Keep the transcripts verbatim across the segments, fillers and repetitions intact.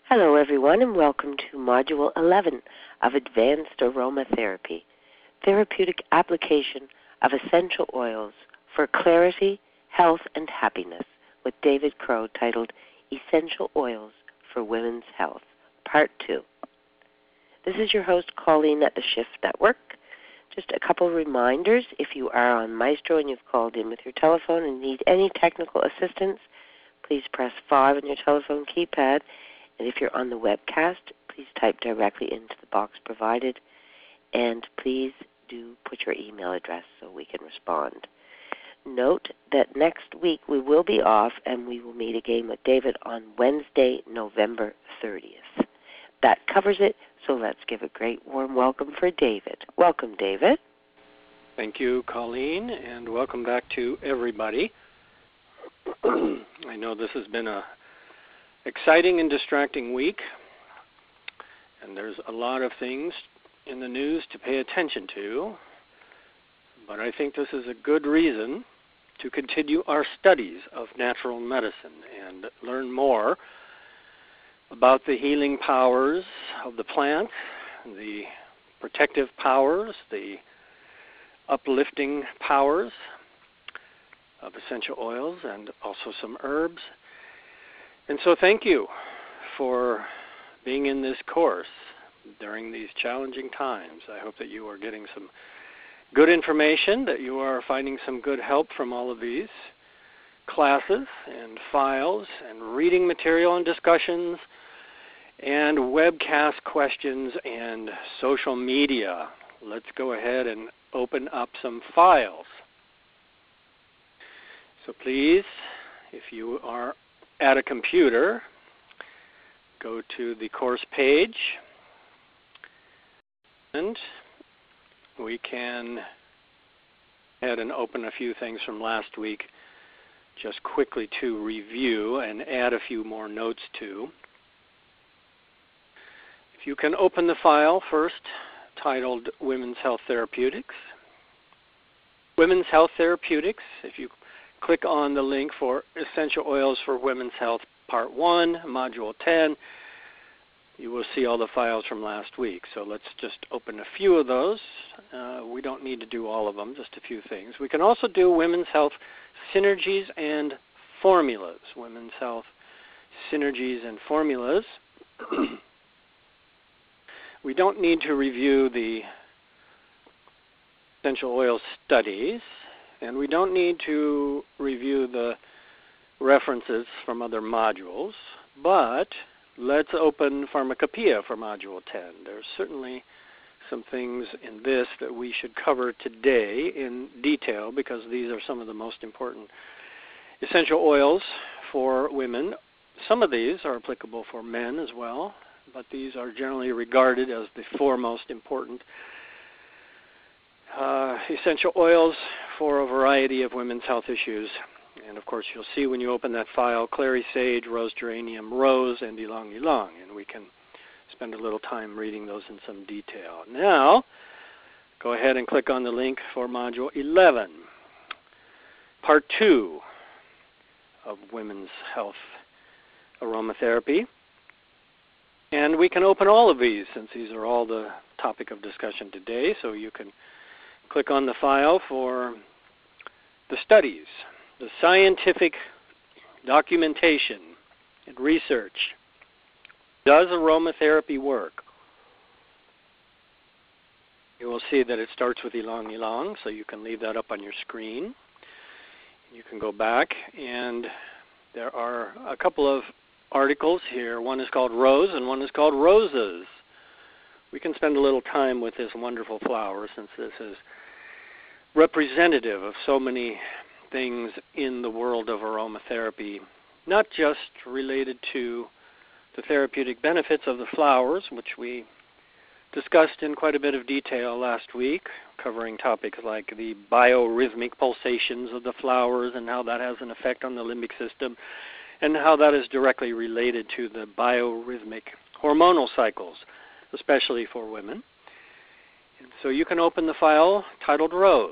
Hello, everyone, and welcome to Module eleven of Advanced Aromatherapy, Therapeutic Application of Essential Oils for Clarity, Health, and Happiness, with David Crow, titled Essential Oils for Women's Health, Part two. This is your host, Colleen, at the Shift Network. Just a couple reminders. If you are on Maestro and you've called in with your telephone and need any technical assistance, please press five on your telephone keypad. And if you're on the webcast, please type directly into the box provided. And please do put your email address so we can respond. Note that next week we will be off and we will meet again with David on Wednesday, November thirtieth. That covers it, so let's give a great warm welcome for David. Welcome, David. Thank you, Colleen, and welcome back to everybody. I know this has been a exciting and distracting week, and there's a lot of things in the news to pay attention to, but I think this is a good reason to continue our studies of natural medicine and learn more about the healing powers of the plant, the protective powers, the uplifting powers of essential oils, and also some herbs. And so thank you for being in this course during these challenging times. I hope that you are getting some good information, that you are finding some good help from all of these classes and files and reading material and discussions and webcast questions and social media. Let's go ahead and open up some files. So please, if you are at a computer, go to the course page, and we can head and open a few things from last week just quickly to review and add a few more notes to. If you can open the file first titled Women's Health Therapeutics. Women's Health Therapeutics, if you click on the link for Essential Oils for Women's Health Part one, Module ten, you will see all the files from last week. So let's just open a few of those. Uh, we don't need to do all of them, just a few things. We can also do Women's Health Synergies and Formulas. Women's Health Synergies and Formulas. We don't need to review the essential oil studies, and we don't need to review the references from other modules, but let's open Pharmacopoeia for Module ten. There's certainly some things in this that we should cover today in detail because these are some of the most important essential oils for women. Some of these are applicable for men as well, but these are generally regarded as the four most important uh, essential oils for a variety of women's health issues. And of course, you'll see when you open that file, clary sage, rose geranium, rose, and ylang ylang. And we can spend a little time reading those in some detail. Now, go ahead and click on the link for Module eleven, Part two of Women's Health Aromatherapy. And we can open all of these since these are all the topic of discussion today. So you can click on the file for the studies, the scientific documentation and research. Does aromatherapy work? You will see that it starts with ylang ylang, so you can leave that up on your screen. You can go back, and there are a couple of articles here. One is called Rose, and one is called Roses. We can spend a little time with this wonderful flower since this is representative of so many things in the world of aromatherapy, not just related to the therapeutic benefits of the flowers, which we discussed in quite a bit of detail last week, covering topics like the biorhythmic pulsations of the flowers and how that has an effect on the limbic system, and how that is directly related to the biorhythmic hormonal cycles, especially for women. And so you can open the file titled Rose.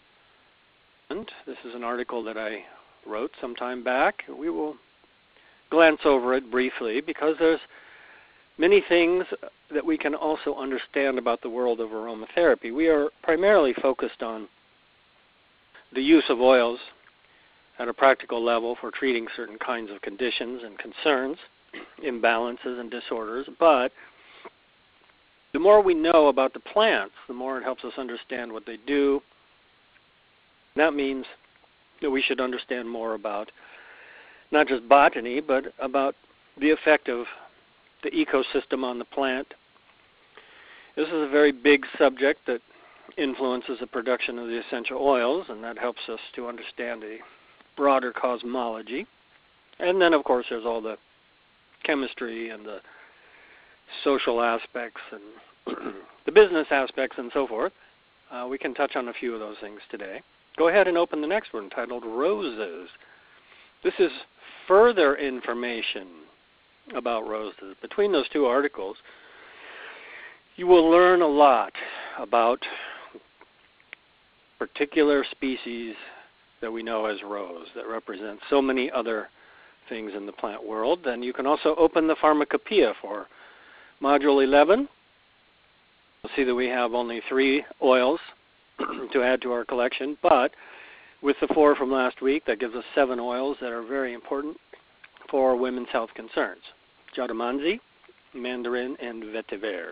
And this is an article that I wrote some time back. We will glance over it briefly because there's many things that we can also understand about the world of aromatherapy. We are primarily focused on the use of oils at a practical level for treating certain kinds of conditions and concerns, imbalances and disorders, but the more we know about the plants, the more it helps us understand what they do. That means that we should understand more about not just botany, but about the effect of the ecosystem on the plant. This is a very big subject that influences the production of the essential oils, and that helps us to understand a broader cosmology. And then, of course, there's all the chemistry and the social aspects and the business aspects and so forth. Uh, we can touch on a few of those things today. Go ahead and open the next one, titled Roses. This is further information about roses. Between those two articles, you will learn a lot about particular species that we know as rose that represent so many other things in the plant world. Then you can also open the Pharmacopoeia for Module eleven. You'll see that we have only three oils to add to our collection, but with the four from last week, that gives us seven oils that are very important for women's health concerns: Jadamanzi, Mandarin, and Vetiver.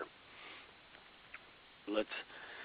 Let's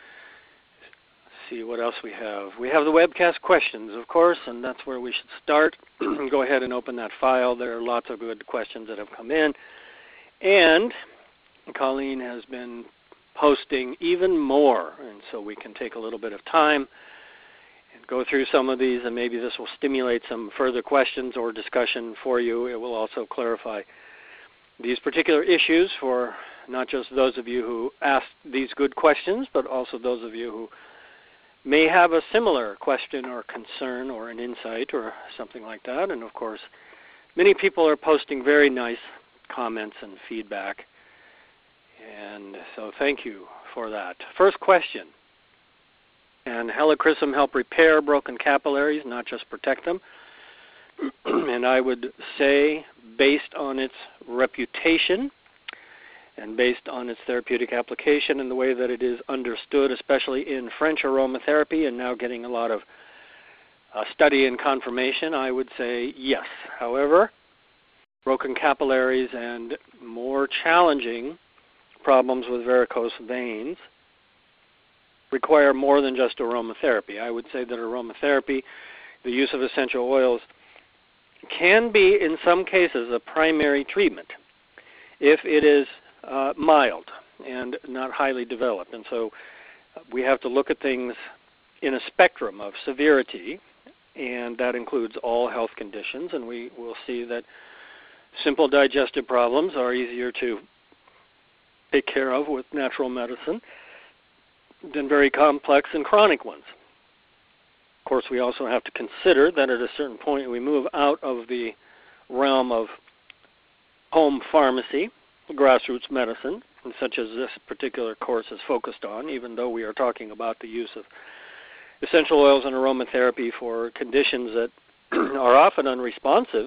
see what else we have. We have the webcast questions, of course, and that's where we should start. Go ahead and open that file. There are lots of good questions that have come in. And Colleen has been posting even more, and so we can take a little bit of time and go through some of these, and maybe this will stimulate some further questions or discussion for you. It will also clarify these particular issues for not just those of you who asked these good questions, but also those of you who may have a similar question or concern or an insight or something like that. And of course, many people are posting very nice comments and feedback. And so thank you for that. First question: can helichrysum help repair broken capillaries, not just protect them? And I would say, based on its reputation and based on its therapeutic application and the way that it is understood, especially in French aromatherapy and now getting a lot of uh, study and confirmation, I would say yes. However, broken capillaries and more challenging problems with varicose veins require more than just aromatherapy. I would say that aromatherapy, the use of essential oils, can be in some cases a primary treatment if it is uh, mild and not highly developed. And so we have to look at things in a spectrum of severity, and that includes all health conditions. And we will see that simple digestive problems are easier to take care of with natural medicine than very complex and chronic ones. Of course, we also have to consider that at a certain point we move out of the realm of home pharmacy, grassroots medicine, and such as this particular course is focused on, even though we are talking about the use of essential oils and aromatherapy for conditions that are often unresponsive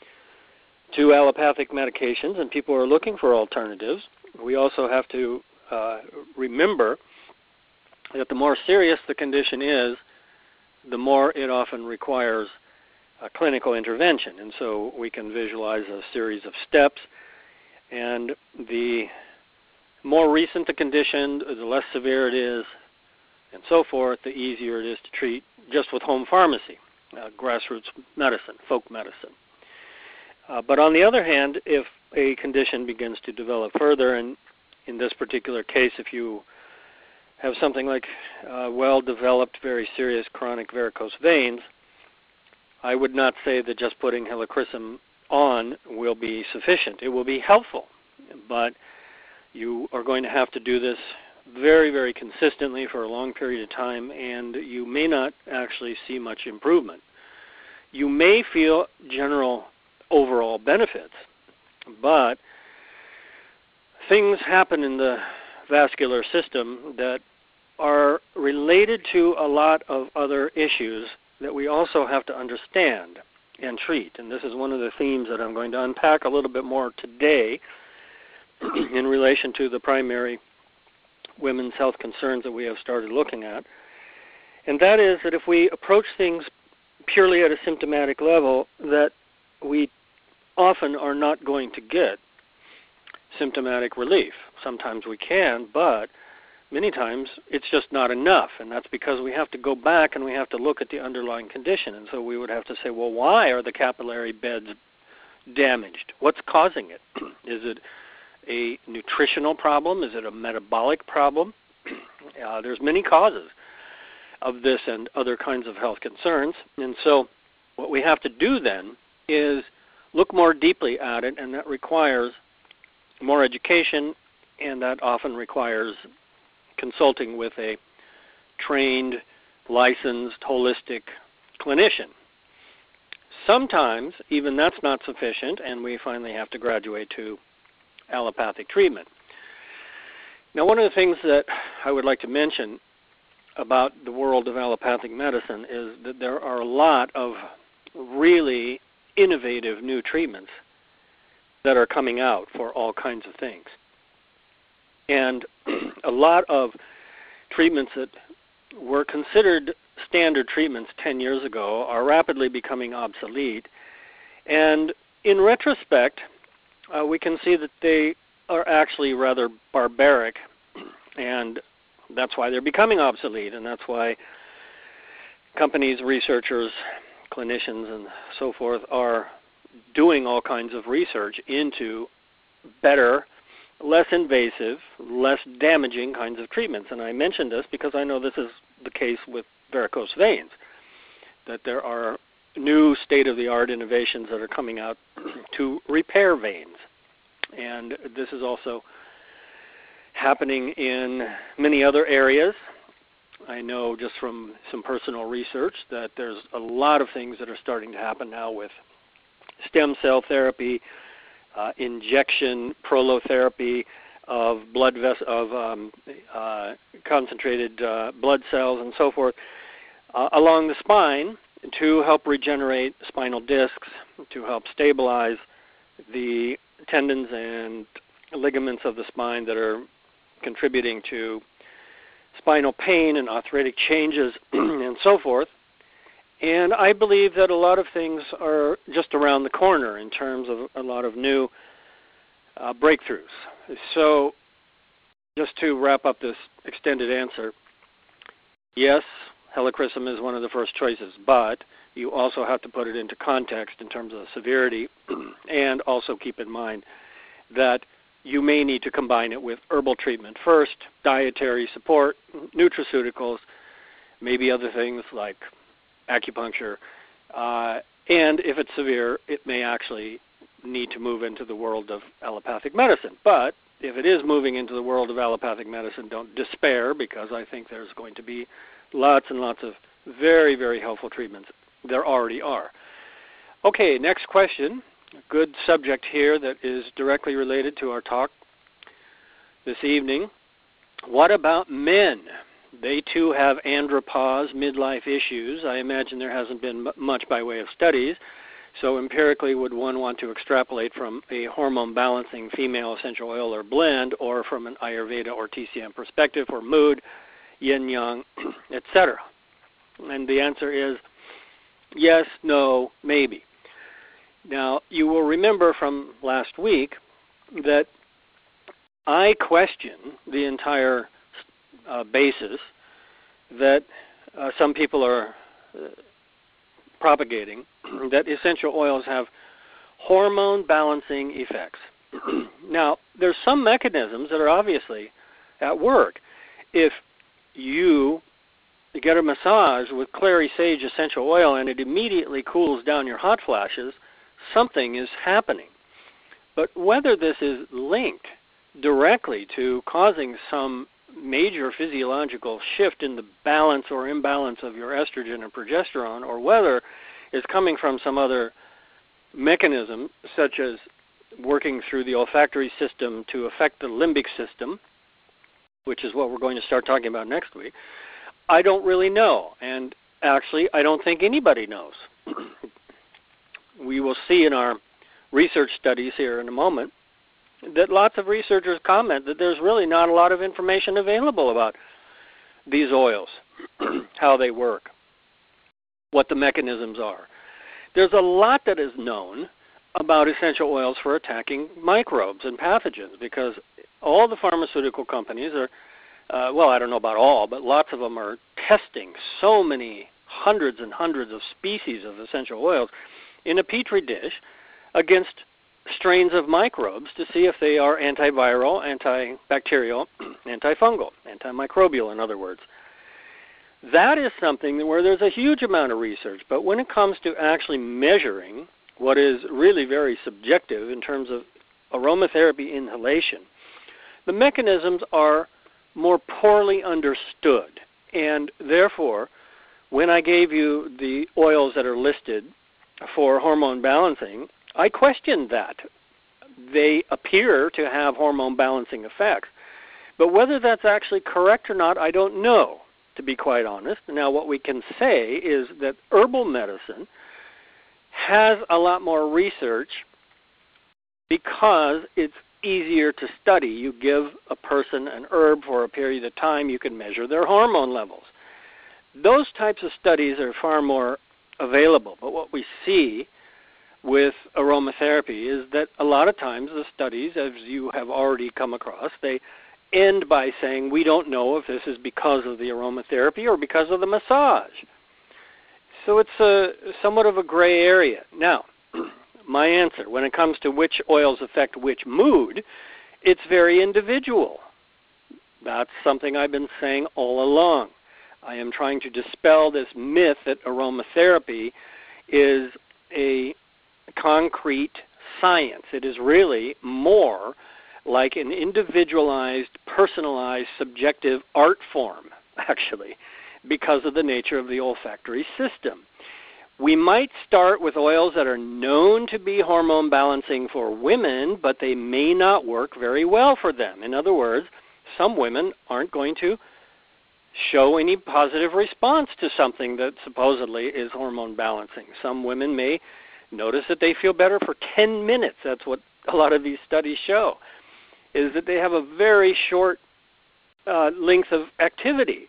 to allopathic medications, and people are looking for alternatives. We also have to uh, remember that the more serious the condition is, the more it often requires a clinical intervention. And so we can visualize a series of steps, and the more recent the condition, the less severe it is, and so forth, the easier it is to treat just with home pharmacy, uh, grassroots medicine, folk medicine. Uh, but on the other hand, if a condition begins to develop further, and in this particular case, if you have something like uh, well-developed, very serious chronic varicose veins, I would not say that just putting helichrysum on will be sufficient. It will be helpful, but you are going to have to do this very, very consistently for a long period of time, and you may not actually see much improvement. You may feel general overall benefits, but things happen in the vascular system that are related to a lot of other issues that we also have to understand. and treat. And this is one of the themes that I'm going to unpack a little bit more today in relation to the primary women's health concerns that we have started looking at. And that is that if we approach things purely at a symptomatic level, that we often are not going to get symptomatic relief. Sometimes we can, but many times it's just not enough, and that's because we have to go back and we have to look at the underlying condition. And so we would have to say, well, why are the capillary beds damaged? What's causing it? Is it a nutritional problem? Is it a metabolic problem? Uh, there's many causes of this and other kinds of health concerns. And so what we have to do then is look more deeply at it, and that requires more education, and that often requires consulting with a trained, licensed, holistic clinician. Sometimes even that's not sufficient, and we finally have to graduate to allopathic treatment. Now, one of the things that I would like to mention about the world of allopathic medicine is that there are a lot of really innovative new treatments that are coming out for all kinds of things. And a lot of treatments that were considered standard treatments ten years ago are rapidly becoming obsolete. And in retrospect, uh, we can see that they are actually rather barbaric, and that's why they're becoming obsolete, and that's why companies, researchers, clinicians, and so forth are doing all kinds of research into better, less invasive, less damaging kinds of treatments. And I mention this because I know this is the case with varicose veins, that there are new state-of-the-art innovations that are coming out to repair veins. And this is also happening in many other areas. I know just from some personal research that there's a lot of things that are starting to happen now with stem cell therapy, uh, injection prolotherapy of blood ves- of um, uh, concentrated uh, blood cells and so forth uh, along the spine to help regenerate spinal discs, to help stabilize the tendons and ligaments of the spine that are contributing to spinal pain and arthritic changes and so forth. And I believe that a lot of things are just around the corner in terms of a lot of new uh, breakthroughs. So just to wrap up this extended answer, yes, helichrysum is one of the first choices, but you also have to put it into context in terms of the severity and also keep in mind that you may need to combine it with herbal treatment first, dietary support, nutraceuticals, maybe other things like acupuncture, uh, and if it's severe, it may actually need to move into the world of allopathic medicine. But if it is moving into the world of allopathic medicine, don't despair, because I think there's going to be lots and lots of very, very helpful treatments. There already are. Okay, next question. A good subject here that is directly related to our talk this evening. What about men? They too have andropause, midlife issues. I imagine there hasn't been much by way of studies. So empirically, would one want to extrapolate from a hormone-balancing female essential oil or blend, or from an Ayurveda or T C M perspective for mood, yin-yang, et cetera? And the answer is yes, no, maybe. Now, you will remember from last week that I question the entire uh, basis that uh, some people are uh, propagating, that essential oils have hormone balancing effects. Now, there's some mechanisms that are obviously at work. If you get a massage with clary sage essential oil and it immediately cools down your hot flashes, something is happening. But whether this is linked directly to causing some major physiological shift in the balance or imbalance of your estrogen and progesterone, or whether it's coming from some other mechanism, such as working through the olfactory system to affect the limbic system, which is what we're going to start talking about next week, I don't really know. And actually, I don't think anybody knows. we will see in our research studies here in a moment that lots of researchers comment that there's really not a lot of information available about these oils, how they work, what the mechanisms are. There's a lot that is known about essential oils for attacking microbes and pathogens, because all the pharmaceutical companies are, uh, well, I don't know about all, but lots of them are testing so many hundreds and hundreds of species of essential oils in a petri dish against strains of microbes to see if they are antiviral, antibacterial, antifungal, antimicrobial, in other words. That is something where there's a huge amount of research, but when it comes to actually measuring what is really very subjective in terms of aromatherapy inhalation, the mechanisms are more poorly understood. And therefore, when I gave you the oils that are listed for hormone balancing, I questioned that. They appear to have hormone balancing effects. But whether that's actually correct or not, I don't know, to be quite honest. Now, what we can say is that herbal medicine has a lot more research because it's easier to study. You give a person an herb for a period of time, you can measure their hormone levels. Those types of studies are far more available. But what we see with aromatherapy is that a lot of times the studies, as you have already come across, they end by saying we don't know if this is because of the aromatherapy or because of the massage. So it's a, somewhat of a gray area. Now, my answer, when it comes to which oils affect which mood, it's very individual. That's something I've been saying all along. I am trying to dispel this myth that aromatherapy is a concrete science. It is really more like an individualized, personalized, subjective art form, actually, because of the nature of the olfactory system. We might start with oils that are known to be hormone balancing for women, but they may not work very well for them. In other words, some women aren't going to show any positive response to something that supposedly is hormone balancing. Some women may notice that they feel better for ten minutes. That's what a lot of these studies show, is that they have a very short uh, length of activity.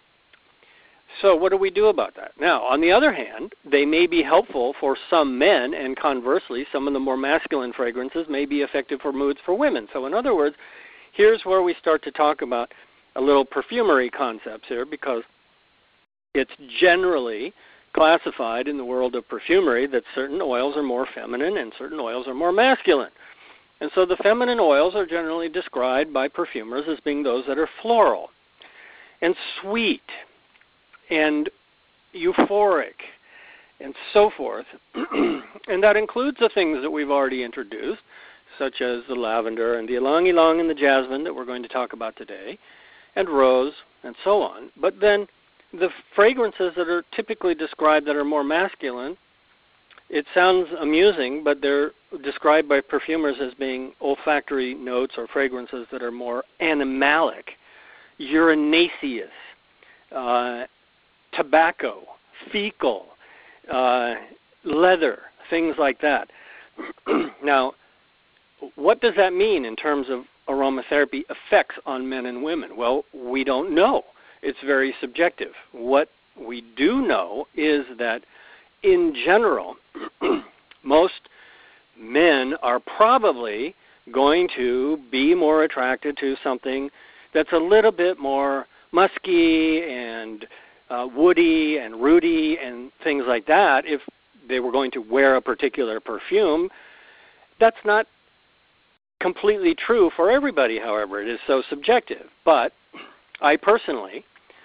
So what do we do about that? Now, on the other hand, they may be helpful for some men, and conversely, some of the more masculine fragrances may be effective for moods for women. So in other words, here's where we start to talk about a little perfumery concepts here, because it's generally classified in the world of perfumery that certain oils are more feminine and certain oils are more masculine. And so the feminine oils are generally described by perfumers as being those that are floral and sweet and euphoric and so forth. And that includes the things that we've already introduced, such as the lavender and the ylang ylang and the jasmine that we're going to talk about today, and rose and so on. But then the fragrances that are typically described that are more masculine, it sounds amusing, but they're described by perfumers as being olfactory notes or fragrances that are more animalic, urinaceous, uh, tobacco, fecal, uh, leather, things like that. Now, what does that mean in terms of aromatherapy effects on men and women? Well, we don't know. It's very subjective. What we do know is that in general, most men are probably going to be more attracted to something that's a little bit more musky and uh, woody and rooty and things like that if they were going to wear a particular perfume. That's not completely true for everybody, however. It is so subjective. But I personally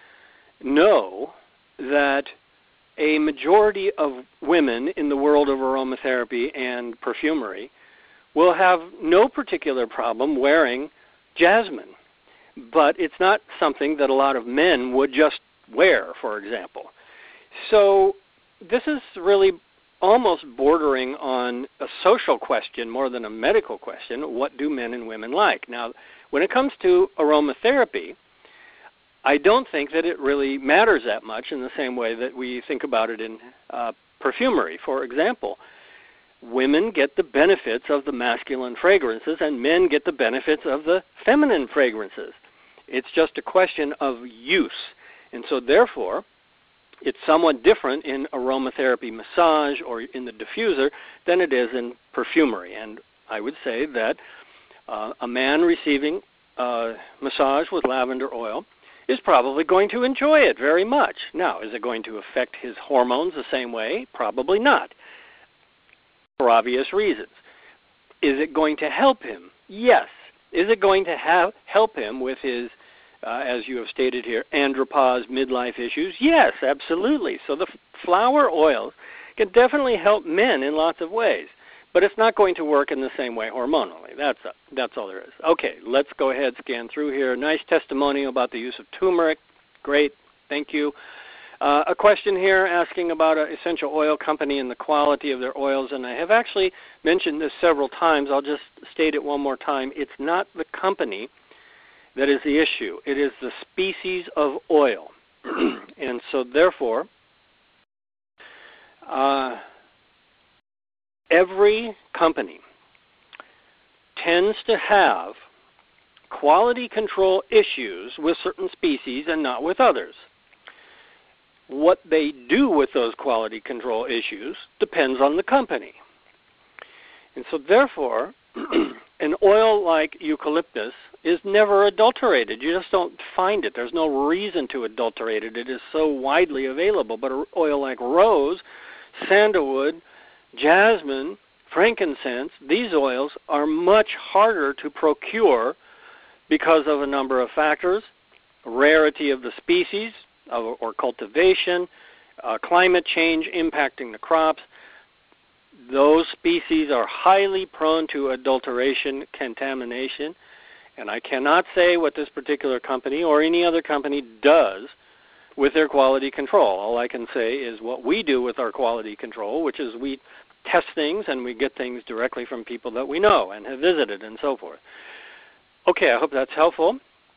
know that a majority of women in the world of aromatherapy and perfumery will have no particular problem wearing jasmine. But it's not something that a lot of men would just wear, for example. So this is really almost bordering on a social question more than a medical question. What do men and women like? Now, when it comes to aromatherapy, I don't think that it really matters that much in the same way that we think about it in uh, perfumery. For example, women get the benefits of the masculine fragrances and men get the benefits of the feminine fragrances. It's just a question of use. And so therefore, it's somewhat different in aromatherapy massage or in the diffuser than it is in perfumery. And I would say that uh, a man receiving uh, massage with lavender oil is probably going to enjoy it very much. Now, is it going to affect his hormones the same way? Probably not, for obvious reasons. Is it going to help him? Yes. Is it going to have, help him with his, uh, as you have stated here, andropause midlife issues? Yes, absolutely. So the f- flower oils can definitely help men in lots of ways, but it's not going to work in the same way hormonally. That's a, that's all there is. Okay, let's go ahead, scan through here. Nice testimonial about the use of turmeric. Great, thank you. Uh, a question here asking about an essential oil company and the quality of their oils, and I have actually mentioned this several times. I'll just state it one more time. It's not the company that is the issue. It is the species of oil. And so therefore, uh, every company tends to have quality control issues with certain species and not with others. What they do with those quality control issues depends on the company. And so therefore, an oil like eucalyptus is never adulterated. You just don't find it. There's no reason to adulterate it. It is so widely available. But an oil like rose, sandalwood, jasmine, frankincense, these oils are much harder to procure because of a number of factors: rarity of the species of, or cultivation, uh, climate change impacting the crops. Those species are highly prone to adulteration, contamination, and I cannot say what this particular company or any other company does with their quality control. All I can say is what we do with our quality control, which is we test things and we get things directly from people that we know and have visited and so forth. Okay, I hope that's helpful.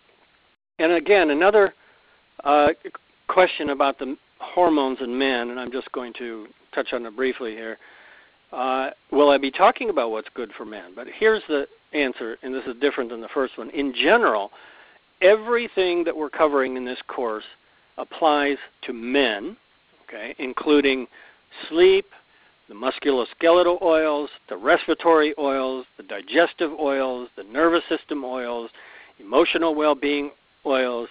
And again, another uh, question about the hormones in men, and I'm just going to touch on it briefly here. Uh, will I be talking about what's good for men? But here's the answer, and this is different than the first one. In general, everything that we're covering in this course applies to men, okay, including sleep, the musculoskeletal oils, the respiratory oils, the digestive oils, the nervous system oils, emotional well-being oils.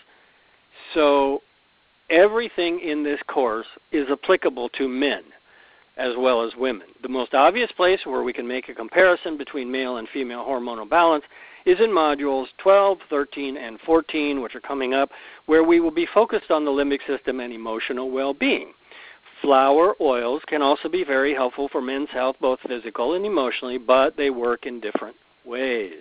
So everything in this course is applicable to men as well as women. The most obvious place where we can make a comparison between male and female hormonal balance is in modules twelve, thirteen, and fourteen, which are coming up, where we will be focused on the limbic system and emotional well-being. Flower oils can also be very helpful for men's health, both physical and emotionally, but they work in different ways.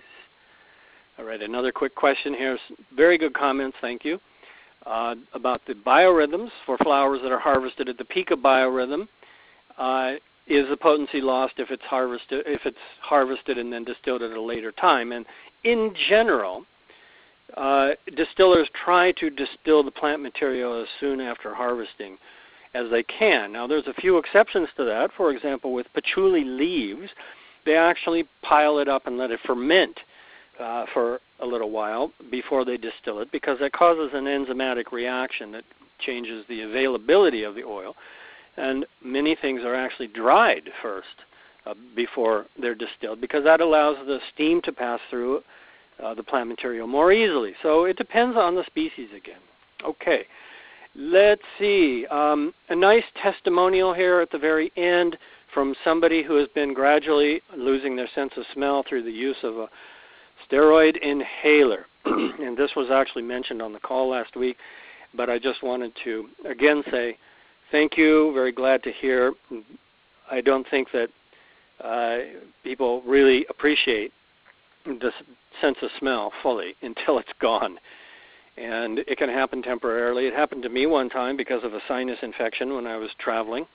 All right, another quick question here. Very good comments, thank you. Uh, about the biorhythms for flowers that are harvested at the peak of biorhythm. Uh, is the potency lost if it's harvested if it's harvested and then distilled at a later time? And in general, uh, distillers try to distill the plant material as soon after harvesting as they can. Now, there's a few exceptions to that. For example, with patchouli leaves, they actually pile it up and let it ferment uh, for a little while before they distill it, because that causes an enzymatic reaction that changes the availability of the oil. And many things are actually dried first uh, before they're distilled, because that allows the steam to pass through uh, the plant material more easily. So it depends on the species again. Okay, let's see. Um, a nice testimonial here at the very end from somebody who has been gradually losing their sense of smell through the use of a steroid inhaler. And this was actually mentioned on the call last week, but I just wanted to again say thank you. Very glad to hear. I don't think that uh, people really appreciate the sense of smell fully until it's gone. And it can happen temporarily. It happened to me one time because of a sinus infection when I was traveling.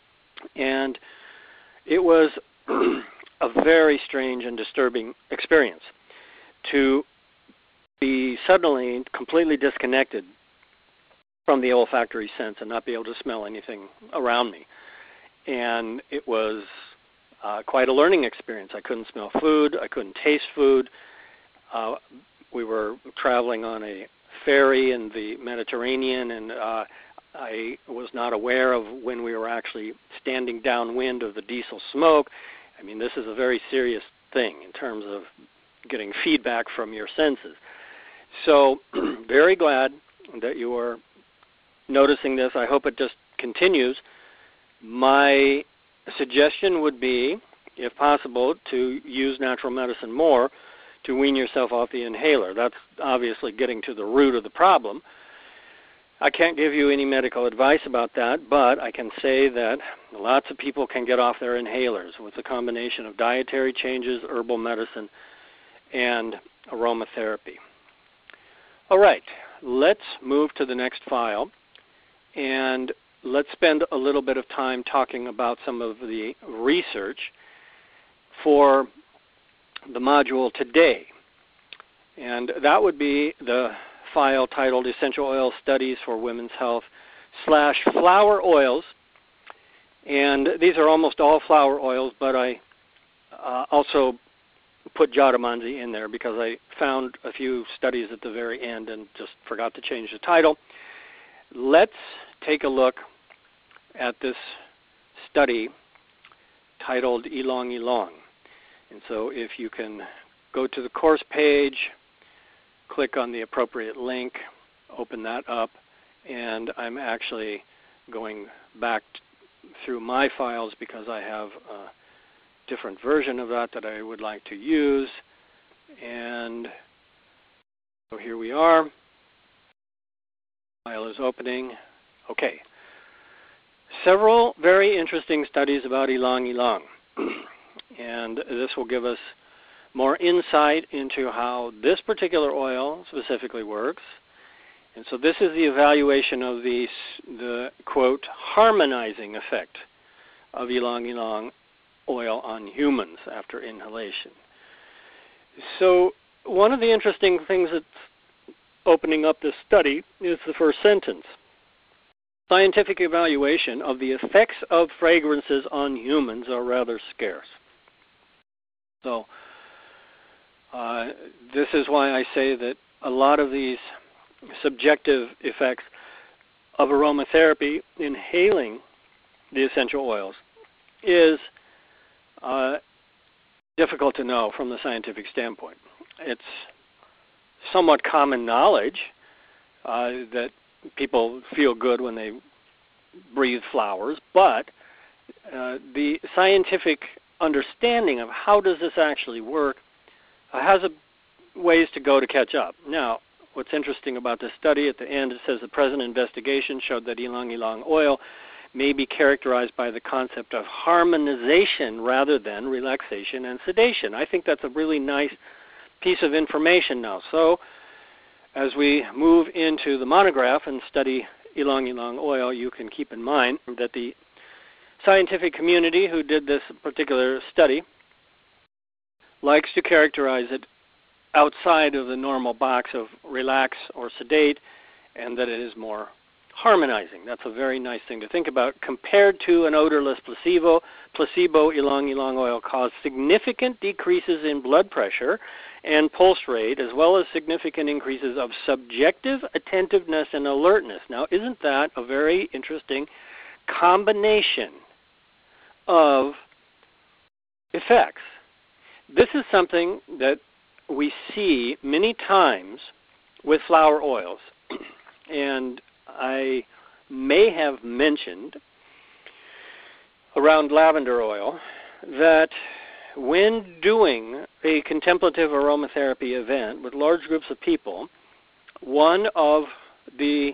And it was a very strange and disturbing experience to be suddenly completely disconnected from the olfactory sense and not be able to smell anything around me. And it was uh, quite a learning experience. I couldn't smell food. I couldn't taste food. Uh, we were traveling on a ferry in the Mediterranean, and uh, I was not aware of when we were actually standing downwind of the diesel smoke. I mean, this is a very serious thing in terms of getting feedback from your senses. So very glad that you are noticing this. I hope it just continues. My suggestion would be, if possible, to use natural medicine more to wean yourself off the inhaler. That's obviously getting to the root of the problem. I can't give you any medical advice about that, but I can say that lots of people can get off their inhalers with a combination of dietary changes, herbal medicine, and aromatherapy. All right, let's move to the next file, and let's spend a little bit of time talking about some of the research for the module today. And that would be the file titled Essential Oil Studies for Women's Health slash Flower Oils. And these are almost all flower oils, but I uh, also put Jadamanzi in there because I found a few studies at the very end and just forgot to change the title. Let's take a look at this study titled Ylang Ylang. And so if you can go to the course page, click on the appropriate link, open that up, and I'm actually going back through my files because I have a different version of that that I would like to use. And so here we are. File is opening. Okay. Several very interesting studies about Ylang Ylang. And this will give us more insight into how this particular oil specifically works. And so this is the evaluation of the, the quote, harmonizing effect of Ylang Ylang oil on humans after inhalation. So one of the interesting things that's opening up this study is the first sentence. Scientific evaluation of the effects of fragrances on humans are rather scarce. So uh, this is why I say that a lot of these subjective effects of aromatherapy, inhaling the essential oils, is uh, difficult to know from the scientific standpoint. It's somewhat common knowledge uh, that people feel good when they breathe flowers, but uh, the scientific understanding of how does this actually work uh, has a ways to go to catch up. Now, what's interesting about this study, at the end it says the present investigation showed that Ylang Ylang oil may be characterized by the concept of harmonization rather than relaxation and sedation. I think that's a really nice piece of information now. So as we move into the monograph and study Ylang Ylang oil, you can keep in mind that the scientific community who did this particular study likes to characterize it outside of the normal box of relax or sedate, and that it is more harmonizing. That's a very nice thing to think about. Compared to an odorless placebo, placebo Ylang Ylang oil caused significant decreases in blood pressure and pulse rate, as well as significant increases of subjective attentiveness and alertness. Now, isn't that a very interesting combination of effects? This is something that we see many times with flower oils, and I may have mentioned around lavender oil that when doing a contemplative aromatherapy event with large groups of people, one of the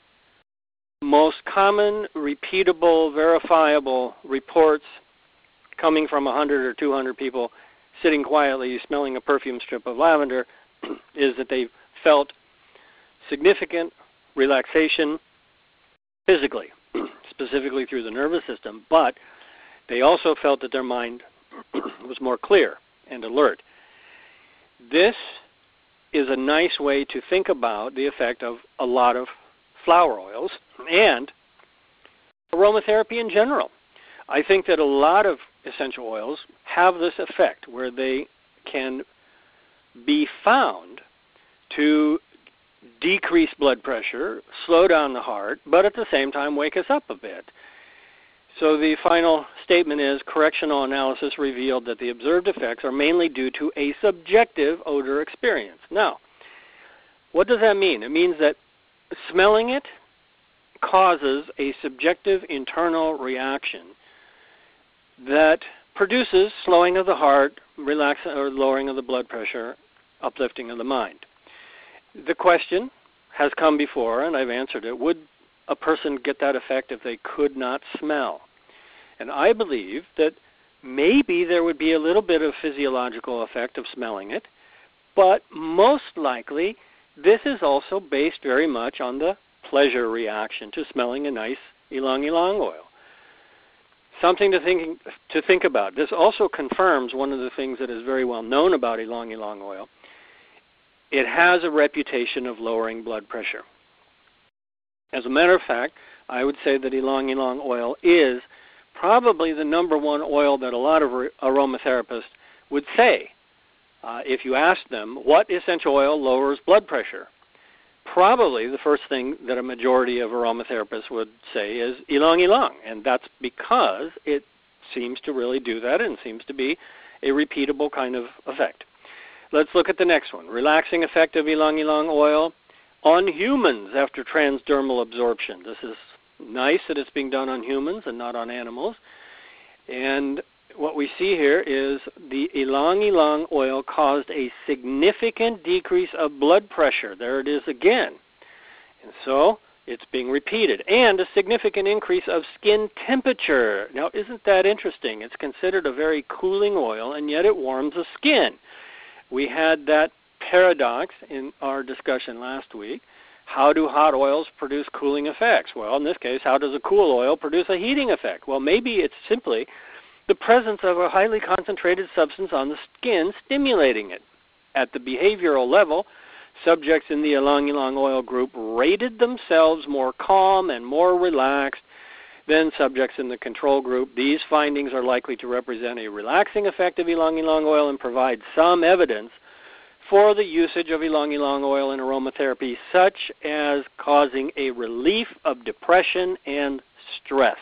most common, repeatable, verifiable reports coming from one hundred or two hundred people sitting quietly smelling a perfume strip of lavender is that they felt significant relaxation physically, specifically through the nervous system, but they also felt that their mind was more clear and alert. This is a nice way to think about the effect of a lot of flower oils and aromatherapy in general. I think that a lot of essential oils have this effect where they can be found to decrease blood pressure, slow down the heart, but at the same time wake us up a bit. So the final statement is, correctional analysis revealed that the observed effects are mainly due to a subjective odor experience. Now, what does that mean? It means that smelling it causes a subjective internal reaction that produces slowing of the heart, relax or lowering of the blood pressure, uplifting of the mind. The question has come before, and I've answered it. Would a person get that effect if they could not smell? And I believe that maybe there would be a little bit of physiological effect of smelling it, but most likely this is also based very much on the pleasure reaction to smelling a nice ylang-ylang oil. Something to think, to think about. This also confirms one of the things that is very well known about ylang-ylang oil. It has a reputation of lowering blood pressure. As a matter of fact, I would say that ylang-ylang oil is probably the number one oil that a lot of aromatherapists would say uh, if you ask them what essential oil lowers blood pressure. Probably the first thing that a majority of aromatherapists would say is ylang-ylang, and that's because it seems to really do that and seems to be a repeatable kind of effect. Let's look at the next one. Relaxing effect of ylang-ylang oil on humans after transdermal absorption. This is nice that it's being done on humans and not on animals. And what we see here is the ylang-ylang oil caused a significant decrease of blood pressure. There it is again. And so it's being repeated. And a significant increase of skin temperature. Now, isn't that interesting? It's considered a very cooling oil, and yet it warms the skin. We had that paradox in our discussion last week. How do hot oils produce cooling effects? Well, in this case, how does a cool oil produce a heating effect? Well, maybe it's simply the presence of a highly concentrated substance on the skin stimulating it. At the behavioral level, subjects in the ylang-ylang oil group rated themselves more calm and more relaxed than subjects in the control group. These findings are likely to represent a relaxing effect of ylang-ylang oil and provide some evidence for the usage of ylang-ylang oil in aromatherapy, such as causing a relief of depression and stress.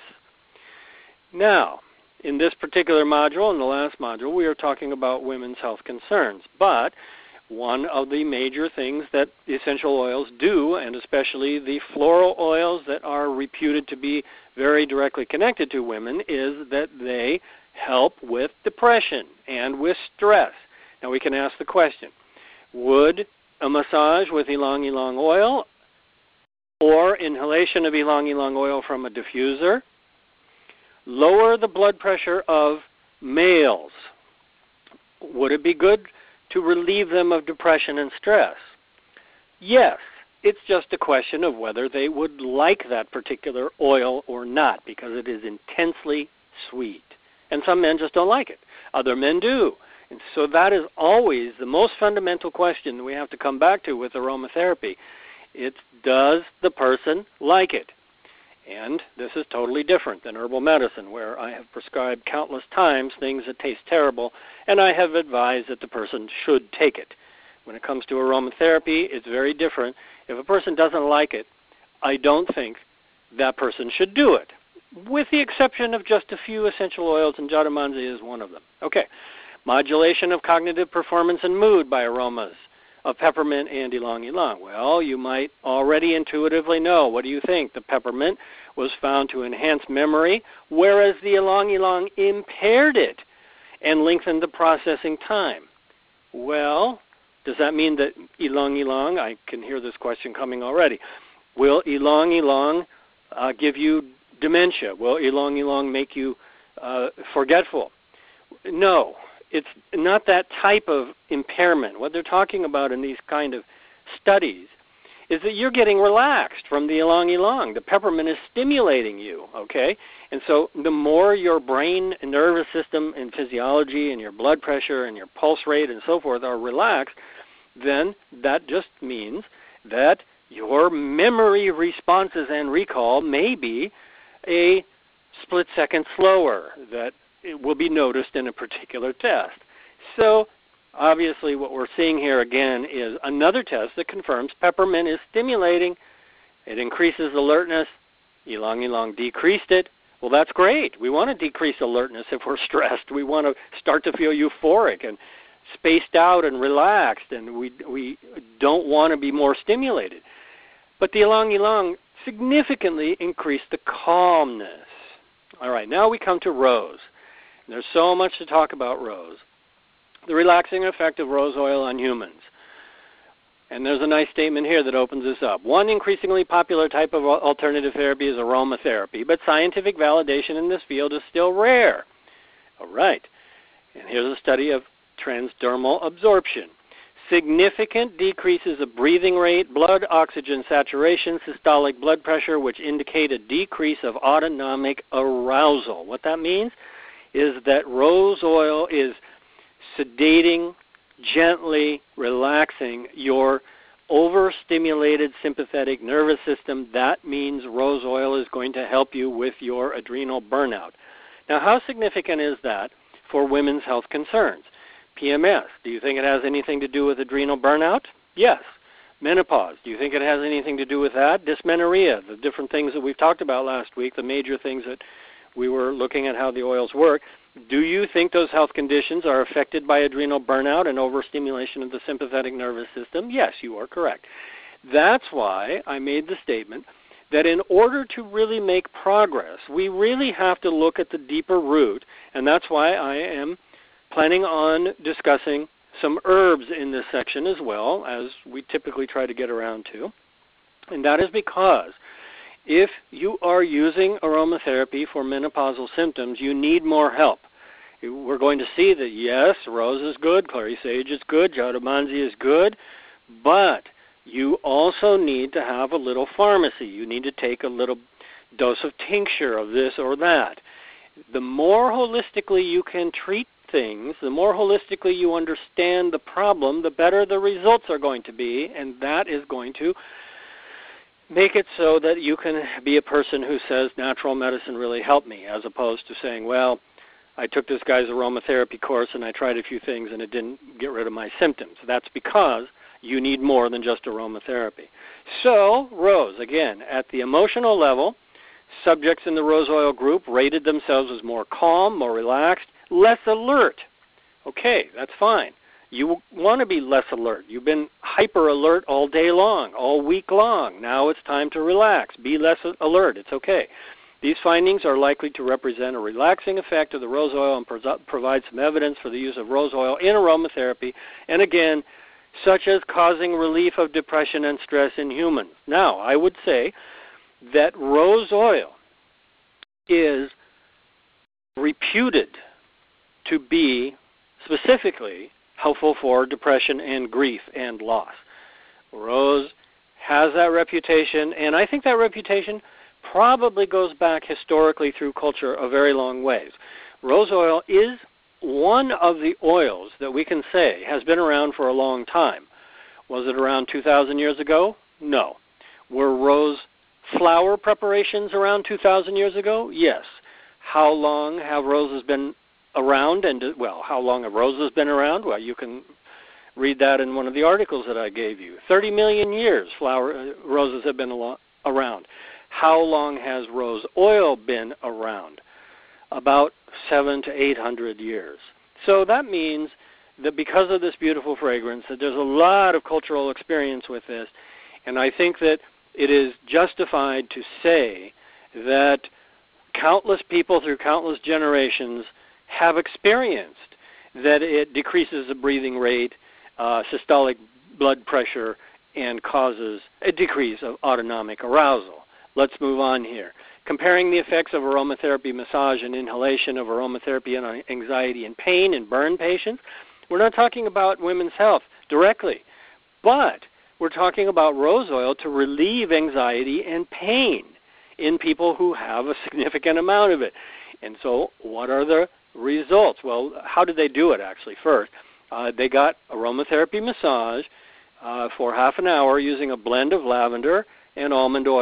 Now, in this particular module, in the last module, we are talking about women's health concerns. But one of the major things that essential oils do, and especially the floral oils that are reputed to be very directly connected to women, is that they help with depression and with stress. Now we can ask the question, would a massage with ylang-ylang oil or inhalation of ylang-ylang oil from a diffuser lower the blood pressure of males? Would it be good to relieve them of depression and stress? Yes. It's just a question of whether they would like that particular oil or not, because it is intensely sweet. And some men just don't like it. Other men do. And so that is always the most fundamental question we have to come back to with aromatherapy. It's, does the person like it? And this is totally different than herbal medicine, where I have prescribed countless times things that taste terrible, and I have advised that the person should take it. When it comes to aromatherapy, it's very different. If a person doesn't like it, I don't think that person should do it, with the exception of just a few essential oils, and Jatamansi is one of them. Okay, modulation of cognitive performance and mood by aromas of peppermint and ylang-ylang. Well, you might already intuitively know. What do you think? The peppermint was found to enhance memory, whereas the ylang-ylang impaired it and lengthened the processing time. Well, does that mean that ylang-ylang, I can hear this question coming already, will ylang-ylang uh, give you dementia? Will ylang-ylang make you uh, forgetful? No, it's not that type of impairment. What they're talking about in these kind of studies is that you're getting relaxed from the ylang-ylang. The peppermint is stimulating you, okay? And so the more your brain and nervous system and physiology and your blood pressure and your pulse rate and so forth are relaxed, then that just means that your memory responses and recall may be a split second slower, that it will be noticed in a particular test. So obviously what we're seeing here again is another test that confirms peppermint is stimulating. It increases alertness. Ylang Ylang decreased it. Well, that's great. We want to decrease alertness if we're stressed. We want to start to feel euphoric and spaced out and relaxed, and we we don't want to be more stimulated. But the Ylang Ylang significantly increased the calmness. All right, now we come to rose. There's so much to talk about rose. The relaxing effect of rose oil on humans. And there's a nice statement here that opens this up. One increasingly popular type of alternative therapy is aromatherapy, but scientific validation in this field is still rare. All right. And here's a study of transdermal absorption. Significant decreases of breathing rate, blood oxygen saturation, systolic blood pressure, which indicate a decrease of autonomic arousal. What that means is that rose oil is sedating, gently relaxing your overstimulated sympathetic nervous system. That means rose oil is going to help you with your adrenal burnout. Now, how significant is that for women's health concerns? P M S, do you think it has anything to do with adrenal burnout? Yes. Menopause, do you think it has anything to do with that? Dysmenorrhea, the different things that we've talked about last week, the major things that we were looking at how the oils work. Do you think those health conditions are affected by adrenal burnout and overstimulation of the sympathetic nervous system? Yes, you are correct. That's why I made the statement that in order to really make progress, we really have to look at the deeper root, and that's why I am planning on discussing some herbs in this section as well, as we typically try to get around to. And that is because if you are using aromatherapy for menopausal symptoms, you need more help. We're going to see that, yes, rose is good, clary sage is good, jatamansi is good, but you also need to have a little pharmacy. You need to take a little dose of tincture of this or that. The more holistically you can treat things, the more holistically you understand the problem, the better the results are going to be, and that is going to make it so that you can be a person who says natural medicine really helped me, as opposed to saying, well, I took this guy's aromatherapy course and I tried a few things and it didn't get rid of my symptoms. That's because you need more than just aromatherapy. So, rose, again, at the emotional level, subjects in the rose oil group rated themselves as more calm, more relaxed, less alert. Okay, that's fine. You want to be less alert. You've been hyper alert all day long, all week long. Now it's time to relax. Be less alert. It's okay. These findings are likely to represent a relaxing effect of the rose oil and pro- provide some evidence for the use of rose oil in aromatherapy, and again, such as causing relief of depression and stress in humans. Now, I would say that rose oil is reputed to be specifically helpful for depression and grief and loss. Rose has that reputation, and I think that reputation probably goes back historically through culture a very long ways. Rose oil is one of the oils that we can say has been around for a long time. Was it around two thousand years ago? No. Were rose flower preparations around two thousand years ago? Yes. How long have roses been around? And, well, how long have roses been around? Well, you can read that in one of the articles that I gave you. thirty million years flower uh, roses have been al- around. How long has rose oil been around? About seven to eight hundred years. So that means that because of this beautiful fragrance, that there's a lot of cultural experience with this, and I think that it is justified to say that countless people through countless generations have experienced that it decreases the breathing rate, uh, systolic blood pressure, and causes a decrease of autonomic arousal. Let's move on here. Comparing the effects of aromatherapy massage and inhalation of aromatherapy on anxiety and pain in burn patients, we're not talking about women's health directly, but we're talking about rose oil to relieve anxiety and pain in people who have a significant amount of it. And so what are the results? Well, how did they do it actually first? Uh, they got aromatherapy massage uh, for half an hour using a blend of lavender and almond oil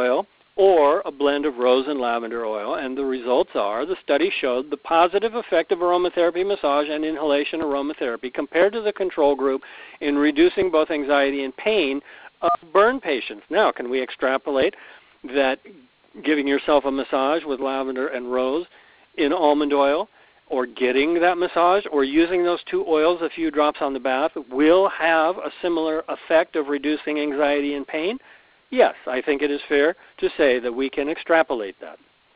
or a blend of rose and lavender oil, and the results are the study showed the positive effect of aromatherapy massage and inhalation aromatherapy compared to the control group in reducing both anxiety and pain of burn patients. Now, can we extrapolate that giving yourself a massage with lavender and rose in almond oil, or getting that massage, or using those two oils, a few drops on the bath, will have a similar effect of reducing anxiety and pain? Yes, I think it is fair to say that we can extrapolate that.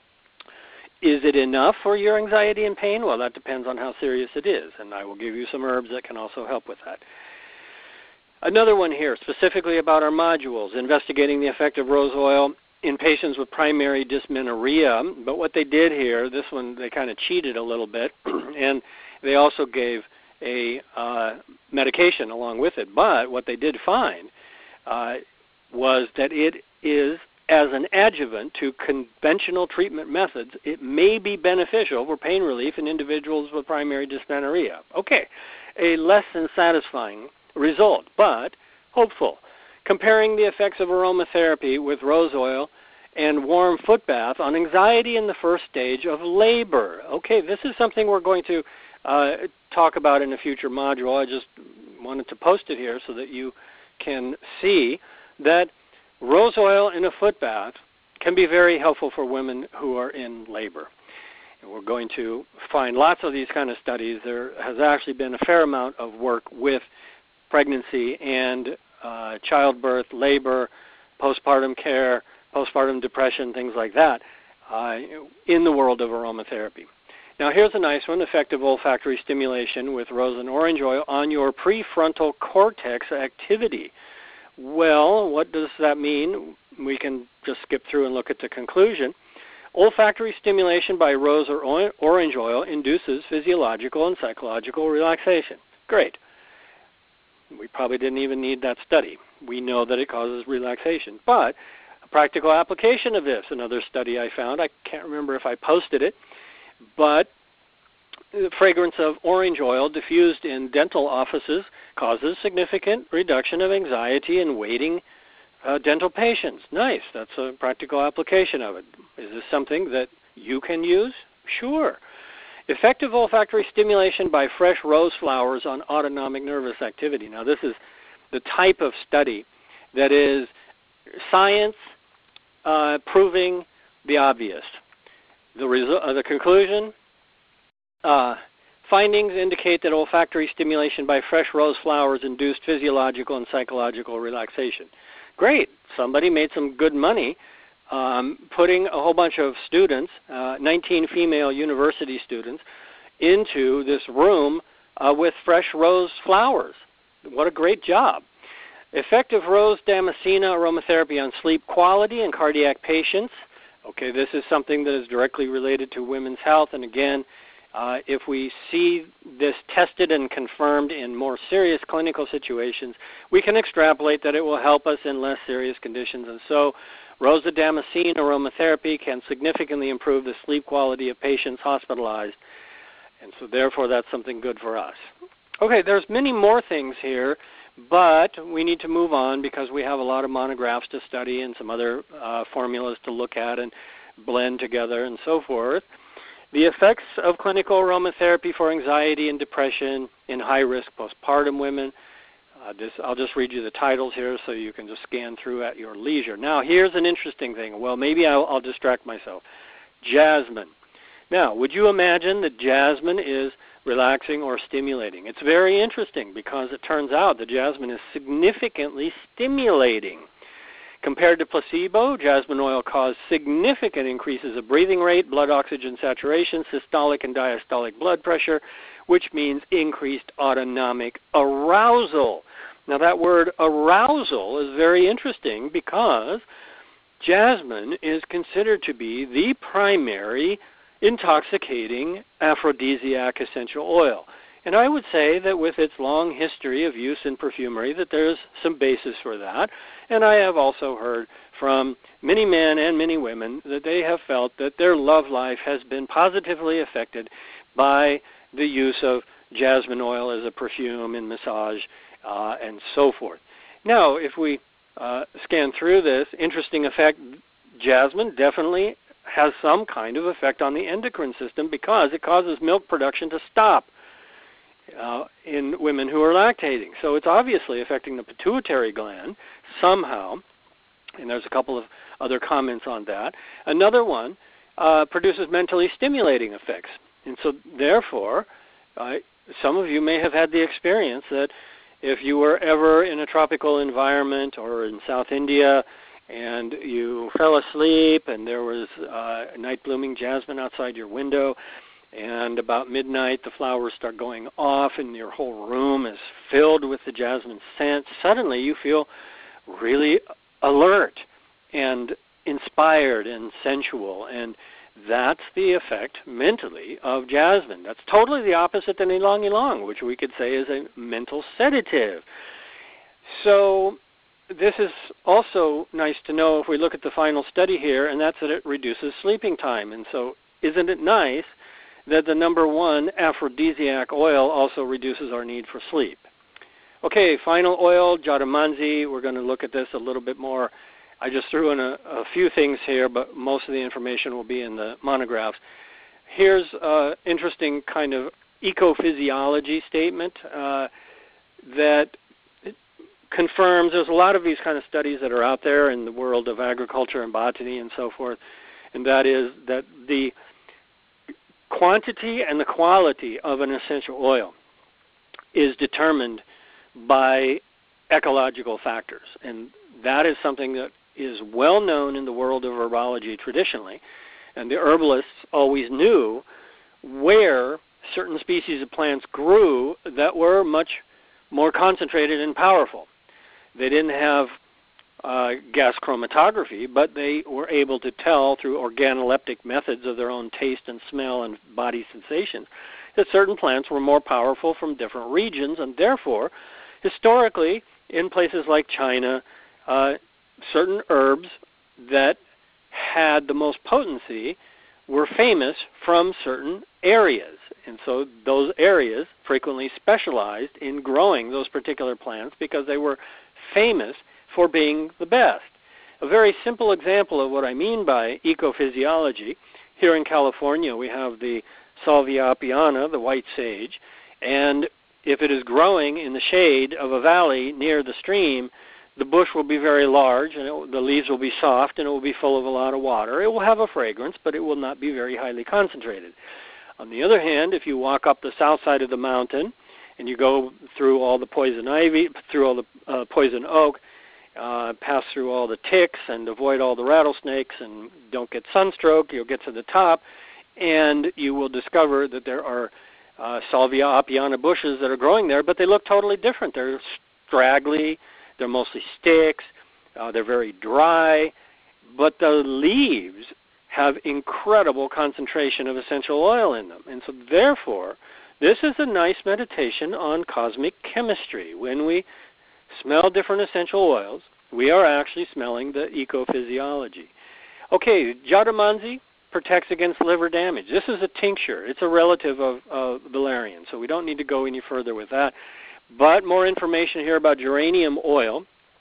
Is it enough for your anxiety and pain? Well, that depends on how serious it is, and I will give you some herbs that can also help with that. Another one here, specifically about our modules, investigating the effect of rose oil in patients with primary dysmenorrhea. But what they did here, this one, they kind of cheated a little bit, and they also gave a uh, medication along with it. But what they did find uh, was that it is, as an adjuvant to conventional treatment methods, it may be beneficial for pain relief in individuals with primary dysmenorrhea. Okay, a less than satisfying result, but hopeful. Comparing the effects of aromatherapy with rose oil and warm foot bath on anxiety in the first stage of labor. Okay, this is something we're going to uh, talk about in a future module. I just wanted to post it here so that you can see that rose oil in a foot bath can be very helpful for women who are in labor. And we're going to find lots of these kind of studies. There has actually been a fair amount of work with pregnancy and uh, childbirth, labor, postpartum care, postpartum depression, things like that, uh, in the world of aromatherapy. Now here's a nice one, effective olfactory stimulation with rose and orange oil on your prefrontal cortex activity. Well, what does that mean? We can just skip through and look at the conclusion. Olfactory stimulation by rose or orange oil induces physiological and psychological relaxation. Great. We probably didn't even need that study. We know that it causes relaxation. But a practical application of this, another study I found, I can't remember if I posted it, but the fragrance of orange oil diffused in dental offices causes significant reduction of anxiety in waiting uh, dental patients. Nice. That's a practical application of it. Is this something that you can use? Sure. Effective olfactory stimulation by fresh rose flowers on autonomic nervous activity. Now, this is the type of study that is science uh, proving the obvious. The, resu- uh, the conclusion, uh, findings indicate that olfactory stimulation by fresh rose flowers induced physiological and psychological relaxation. Great. Somebody made some good money um, putting a whole bunch of students, uh, nineteen female university students, into this room uh, with fresh rose flowers. What a great job. Effective rose damascena aromatherapy on sleep quality in cardiac patients. Okay, this is something that is directly related to women's health. And again, uh, if we see this tested and confirmed in more serious clinical situations, we can extrapolate that it will help us in less serious conditions. And so Rosa damascene aromatherapy can significantly improve the sleep quality of patients hospitalized. And so therefore that's something good for us. Okay, there's many more things here, but we need to move on because we have a lot of monographs to study and some other uh, formulas to look at and blend together and so forth. The effects of clinical aromatherapy for anxiety and depression in high-risk postpartum women. Uh, this, I'll just read you the titles here so you can just scan through at your leisure. Now, here's an interesting thing. Well, maybe I'll, I'll distract myself. Jasmine. Now, would you imagine that jasmine is relaxing or stimulating? It's very interesting because it turns out that jasmine is significantly stimulating. Compared to placebo, jasmine oil caused significant increases of breathing rate, blood oxygen saturation, systolic and diastolic blood pressure, which means increased autonomic arousal. Now that word arousal is very interesting because jasmine is considered to be the primary intoxicating aphrodisiac essential oil. And I would say that with its long history of use in perfumery that there's some basis for that. And I have also heard from many men and many women that they have felt that their love life has been positively affected by the use of jasmine oil as a perfume in massage uh, and so forth. Now, if we uh, scan through this, interesting effect, jasmine definitely has some kind of effect on the endocrine system because it causes milk production to stop uh, in women who are lactating. So it's obviously affecting the pituitary gland somehow, and there's a couple of other comments on that. Another one uh, produces mentally stimulating effects, and so therefore uh, some of you may have had the experience that if you were ever in a tropical environment or in South India and you fell asleep and there was uh, night blooming jasmine outside your window, and about midnight the flowers start going off and your whole room is filled with the jasmine scent, suddenly you feel really alert and inspired and sensual, and that's the effect mentally of jasmine. That's totally the opposite than ylang ylang, which we could say is a mental sedative. So this is also nice to know if we look at the final study here, and that's that it reduces sleeping time. And so isn't it nice that the number one aphrodisiac oil also reduces our need for sleep? Okay, final oil, Jadamanzi. We're going to look at this a little bit more. I just threw in a, a few things here, but most of the information will be in the monographs. Here's an interesting kind of ecophysiology statement uh, that confirms there's a lot of these kind of studies that are out there in the world of agriculture and botany and so forth, and that is that the quantity and the quality of an essential oil is determined by ecological factors, and that is something that is well known in the world of herbology traditionally, and the herbalists always knew where certain species of plants grew that were much more concentrated and powerful. They didn't have uh, gas chromatography, but they were able to tell through organoleptic methods of their own taste and smell and body sensations that certain plants were more powerful from different regions, and therefore, historically, in places like China, uh, certain herbs that had the most potency were famous from certain areas. And so those areas frequently specialized in growing those particular plants because they were famous for being the best. A very simple example of what I mean by ecophysiology, here in California we have the Salvia apiana, the white sage, and if it is growing in the shade of a valley near the stream, the bush will be very large, and it, the leaves will be soft, and it will be full of a lot of water. It will have a fragrance, but it will not be very highly concentrated. On the other hand, if you walk up the south side of the mountain, and you go through all the poison ivy, through all the uh, poison oak, uh, pass through all the ticks, and avoid all the rattlesnakes, and don't get sunstroke, you'll get to the top, and you will discover that there are uh, Salvia apiana bushes that are growing there, but they look totally different. They're straggly. They're mostly sticks, uh, they're very dry, but the leaves have incredible concentration of essential oil in them. And so therefore, this is a nice meditation on cosmic chemistry. When we smell different essential oils, we are actually smelling the ecophysiology. Okay, Jadamanzi protects against liver damage. This is a tincture. It's a relative of, of valerian, so we don't need to go any further with that. But more information here about geranium oil,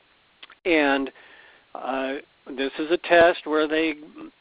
and uh, this is a test where they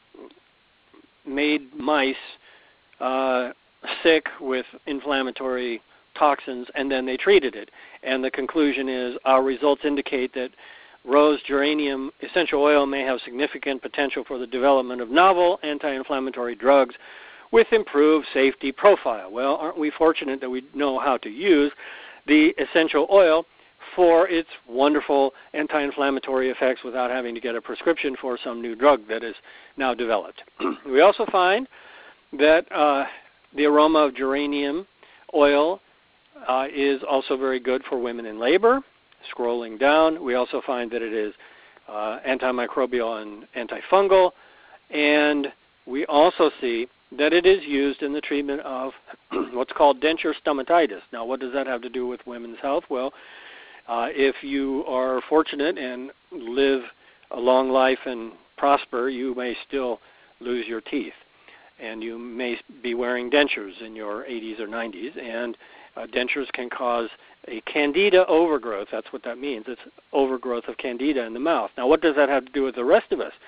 made mice uh, sick with inflammatory toxins, and then they treated it. And the conclusion is our results indicate that rose geranium essential oil may have significant potential for the development of novel anti-inflammatory drugs with improved safety profile. Well, aren't we fortunate that we know how to use the essential oil for its wonderful anti-inflammatory effects without having to get a prescription for some new drug that is now developed. We also find that uh, the aroma of geranium oil uh, is also very good for women in labor. Scrolling down, we also find that it is uh, antimicrobial and antifungal, and we also see that it is used in the treatment of what's called denture stomatitis. Now, what does that have to do with women's health? Well, uh, if you are fortunate and live a long life and prosper, you may still lose your teeth, and you may be wearing dentures in your eighties or nineties, and uh, dentures can cause a candida overgrowth. That's what that means. It's overgrowth of candida in the mouth. Now, what does that have to do with the rest of us?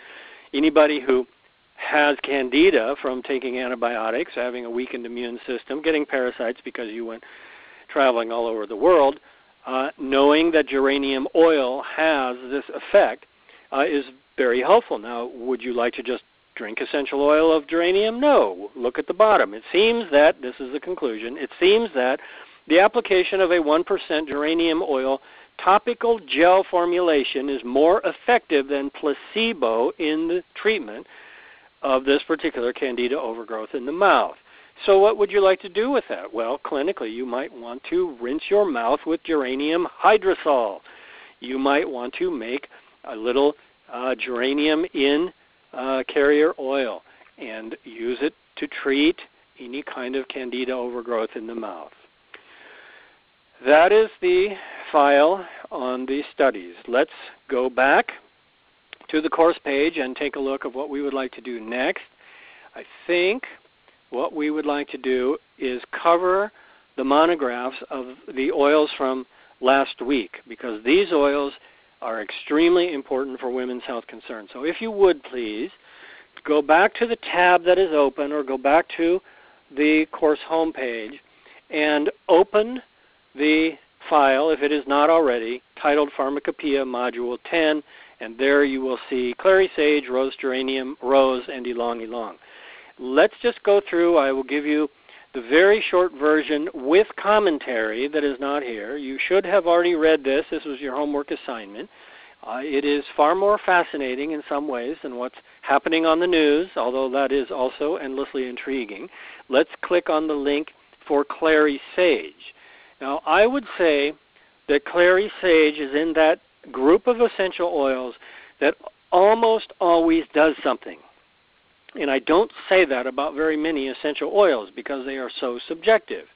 Anybody who has candida from taking antibiotics, having a weakened immune system, getting parasites because you went traveling all over the world, uh, knowing that geranium oil has this effect uh, is very helpful. Now, would you like to just drink essential oil of geranium? No. Look at the bottom. It seems that, this is the conclusion, it seems that the application of a one percent geranium oil topical gel formulation is more effective than placebo in the treatment of this particular candida overgrowth in the mouth. So what would you like to do with that? Well, clinically, you might want to rinse your mouth with geranium hydrosol. You might want to make a little uh, geranium in uh, carrier oil and use it to treat any kind of candida overgrowth in the mouth. That is the file on the studies. Let's go back to the course page and take a look at what we would like to do next. I think what we would like to do is cover the monographs of the oils from last week, because these oils are extremely important for women's health concerns. So if you would please go back to the tab that is open, or go back to the course homepage and open the file, if it is not already, titled Pharmacopoeia Module ten, and there you will see clary sage, rose geranium, rose, and ylang ylang. Let's just go through. I will give you the very short version with commentary that is not here. You should have already read this. This was your homework assignment. Uh, it is far more fascinating in some ways than what's happening on the news, although that is also endlessly intriguing. Let's click on the link for clary sage. Now, I would say that clary sage is in that group of essential oils that almost always does something. And I don't say that about very many essential oils because they are so subjective.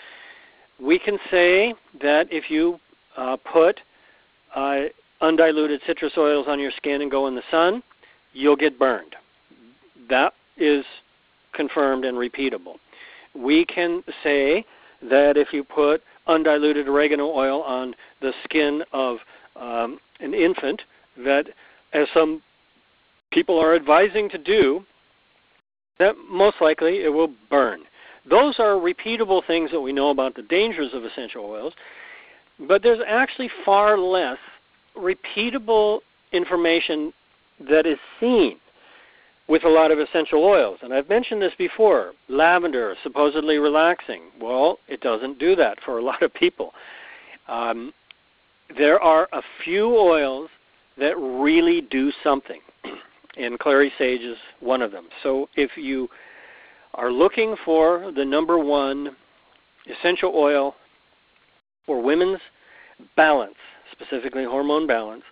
We can say that if you uh, put uh, undiluted citrus oils on your skin and go in the sun, you'll get burned. That is confirmed and repeatable. We can say that if you put undiluted oregano oil on the skin of um, an infant, that, as some people are advising to do, that most likely it will burn. Those are repeatable things that we know about the dangers of essential oils, but there's actually far less repeatable information that is seen with a lot of essential oils. And I've mentioned this before. Lavender, supposedly relaxing. Well, it doesn't do that for a lot of people. Um, there are a few oils that really do something, and clary sage is one of them. So if you are looking for the number one essential oil for women's balance, specifically hormone balance,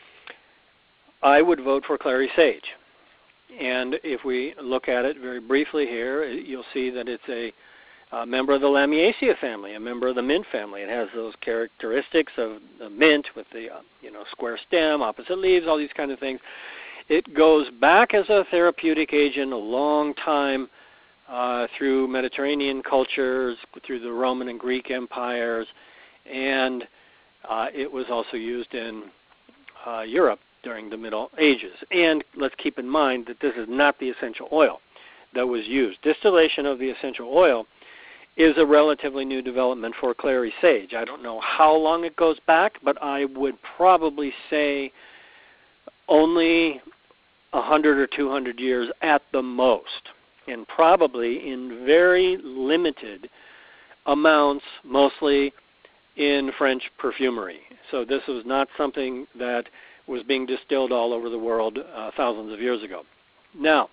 I would vote for clary sage. And if we look at it very briefly here, you'll see that it's a, a member of the Lamiaceae family, a member of the mint family. It has those characteristics of the mint with the uh, you know square stem, opposite leaves, all these kind of things. It goes back as a therapeutic agent a long time uh, through Mediterranean cultures, through the Roman and Greek empires, and uh, it was also used in uh, Europe during the Middle Ages. And let's keep in mind that this is not the essential oil that was used. Distillation of the essential oil is a relatively new development for clary sage. I don't know how long it goes back, but I would probably say only one hundred or two hundred years at the most, and probably in very limited amounts, mostly in French perfumery. So this was not something that was being distilled all over the world uh, thousands of years ago. Now,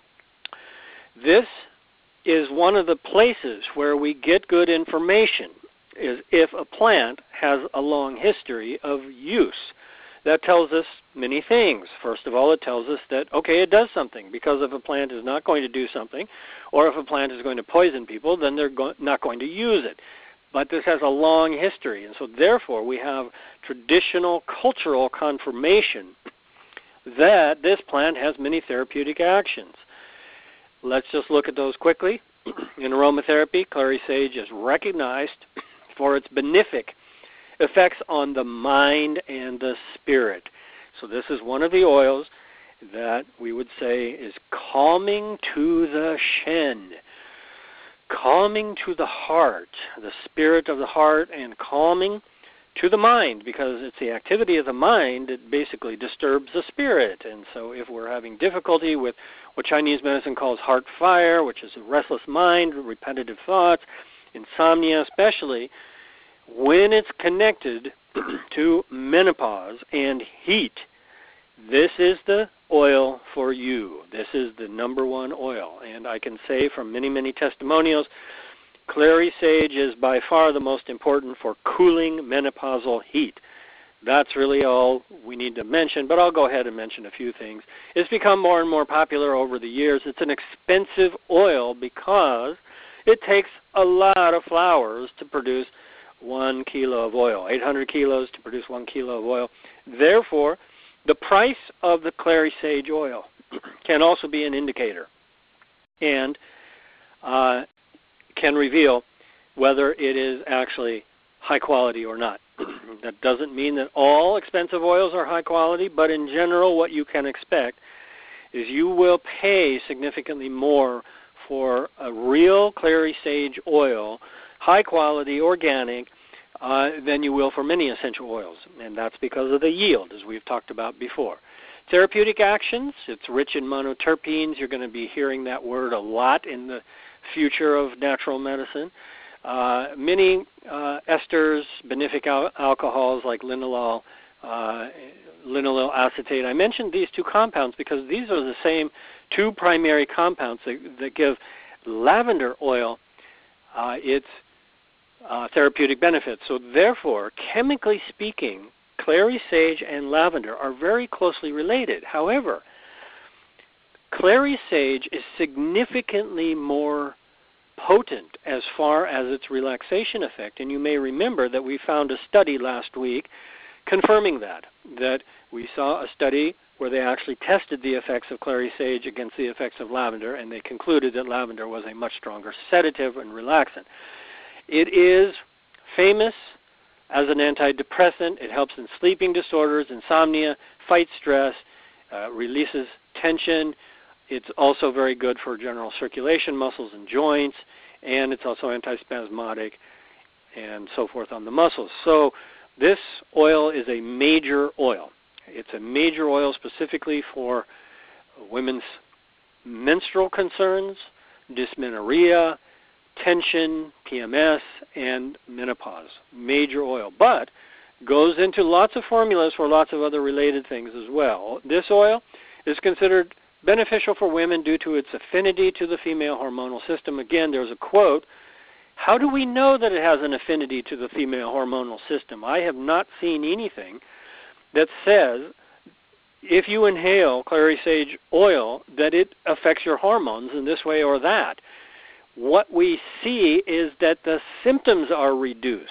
this is one of the places where we get good information, is if a plant has a long history of use. That tells us many things. First of all, it tells us that, okay, it does something, because if a plant is not going to do something, or if a plant is going to poison people, then they're go- not going to use it. But this has a long history, and so therefore we have traditional cultural confirmation that this plant has many therapeutic actions. Let's just look at those quickly. In aromatherapy, clary sage is recognized for its benefic effects on the mind and the spirit. So this is one of the oils that we would say is calming to the Shen, calming to the heart, the spirit of the heart, and calming to the mind, because it's the activity of the mind that basically disturbs the spirit. And so if we're having difficulty with what Chinese medicine calls heart fire, which is a restless mind, repetitive thoughts, insomnia especially, when it's connected to menopause and heat, this is the oil for you. This is the number one oil. And I can say from many, many testimonials, clary sage is by far the most important for cooling menopausal heat. That's really all we need to mention, but I'll go ahead and mention a few things. It's become more and more popular over the years. It's an expensive oil because it takes a lot of flowers to produce one kilo of oil, eight hundred kilos to produce one kilo of oil. Therefore, the price of the clary sage oil can also be an indicator and uh, can reveal whether it is actually high quality or not. That doesn't mean that all expensive oils are high quality, but in general what you can expect is you will pay significantly more for a real clary sage oil, high quality, organic, uh, than you will for many essential oils. And that's because of the yield, as we've talked about before. Therapeutic actions, it's rich in monoterpenes. You're going to be hearing that word a lot in the future of natural medicine. Uh, many uh, esters, benefic al- alcohols like linalool, uh, linalool acetate. I mentioned these two compounds because these are the same two primary compounds that, that give lavender oil uh, its uh, therapeutic benefits. So therefore, chemically speaking, clary sage and lavender are very closely related. However, clary sage is significantly more potent as far as its relaxation effect. And you may remember that we found a study last week confirming that, that we saw a study where they actually tested the effects of clary sage against the effects of lavender, and they concluded that lavender was a much stronger sedative and relaxant. It is famous as an antidepressant. It helps in sleeping disorders, insomnia, fights stress, uh, releases tension. It's also very good for general circulation, muscles and joints, and it's also antispasmodic and so forth on the muscles. So this oil is a major oil. It's a major oil specifically for women's menstrual concerns, dysmenorrhea, tension, P M S, and menopause. Major oil. But goes into lots of formulas for lots of other related things as well. This oil is considered beneficial for women due to its affinity to the female hormonal system. Again, there's a quote. How do we know that it has an affinity to the female hormonal system? I have not seen anything that says if you inhale clary sage oil that it affects your hormones in this way or that. What we see is that the symptoms are reduced.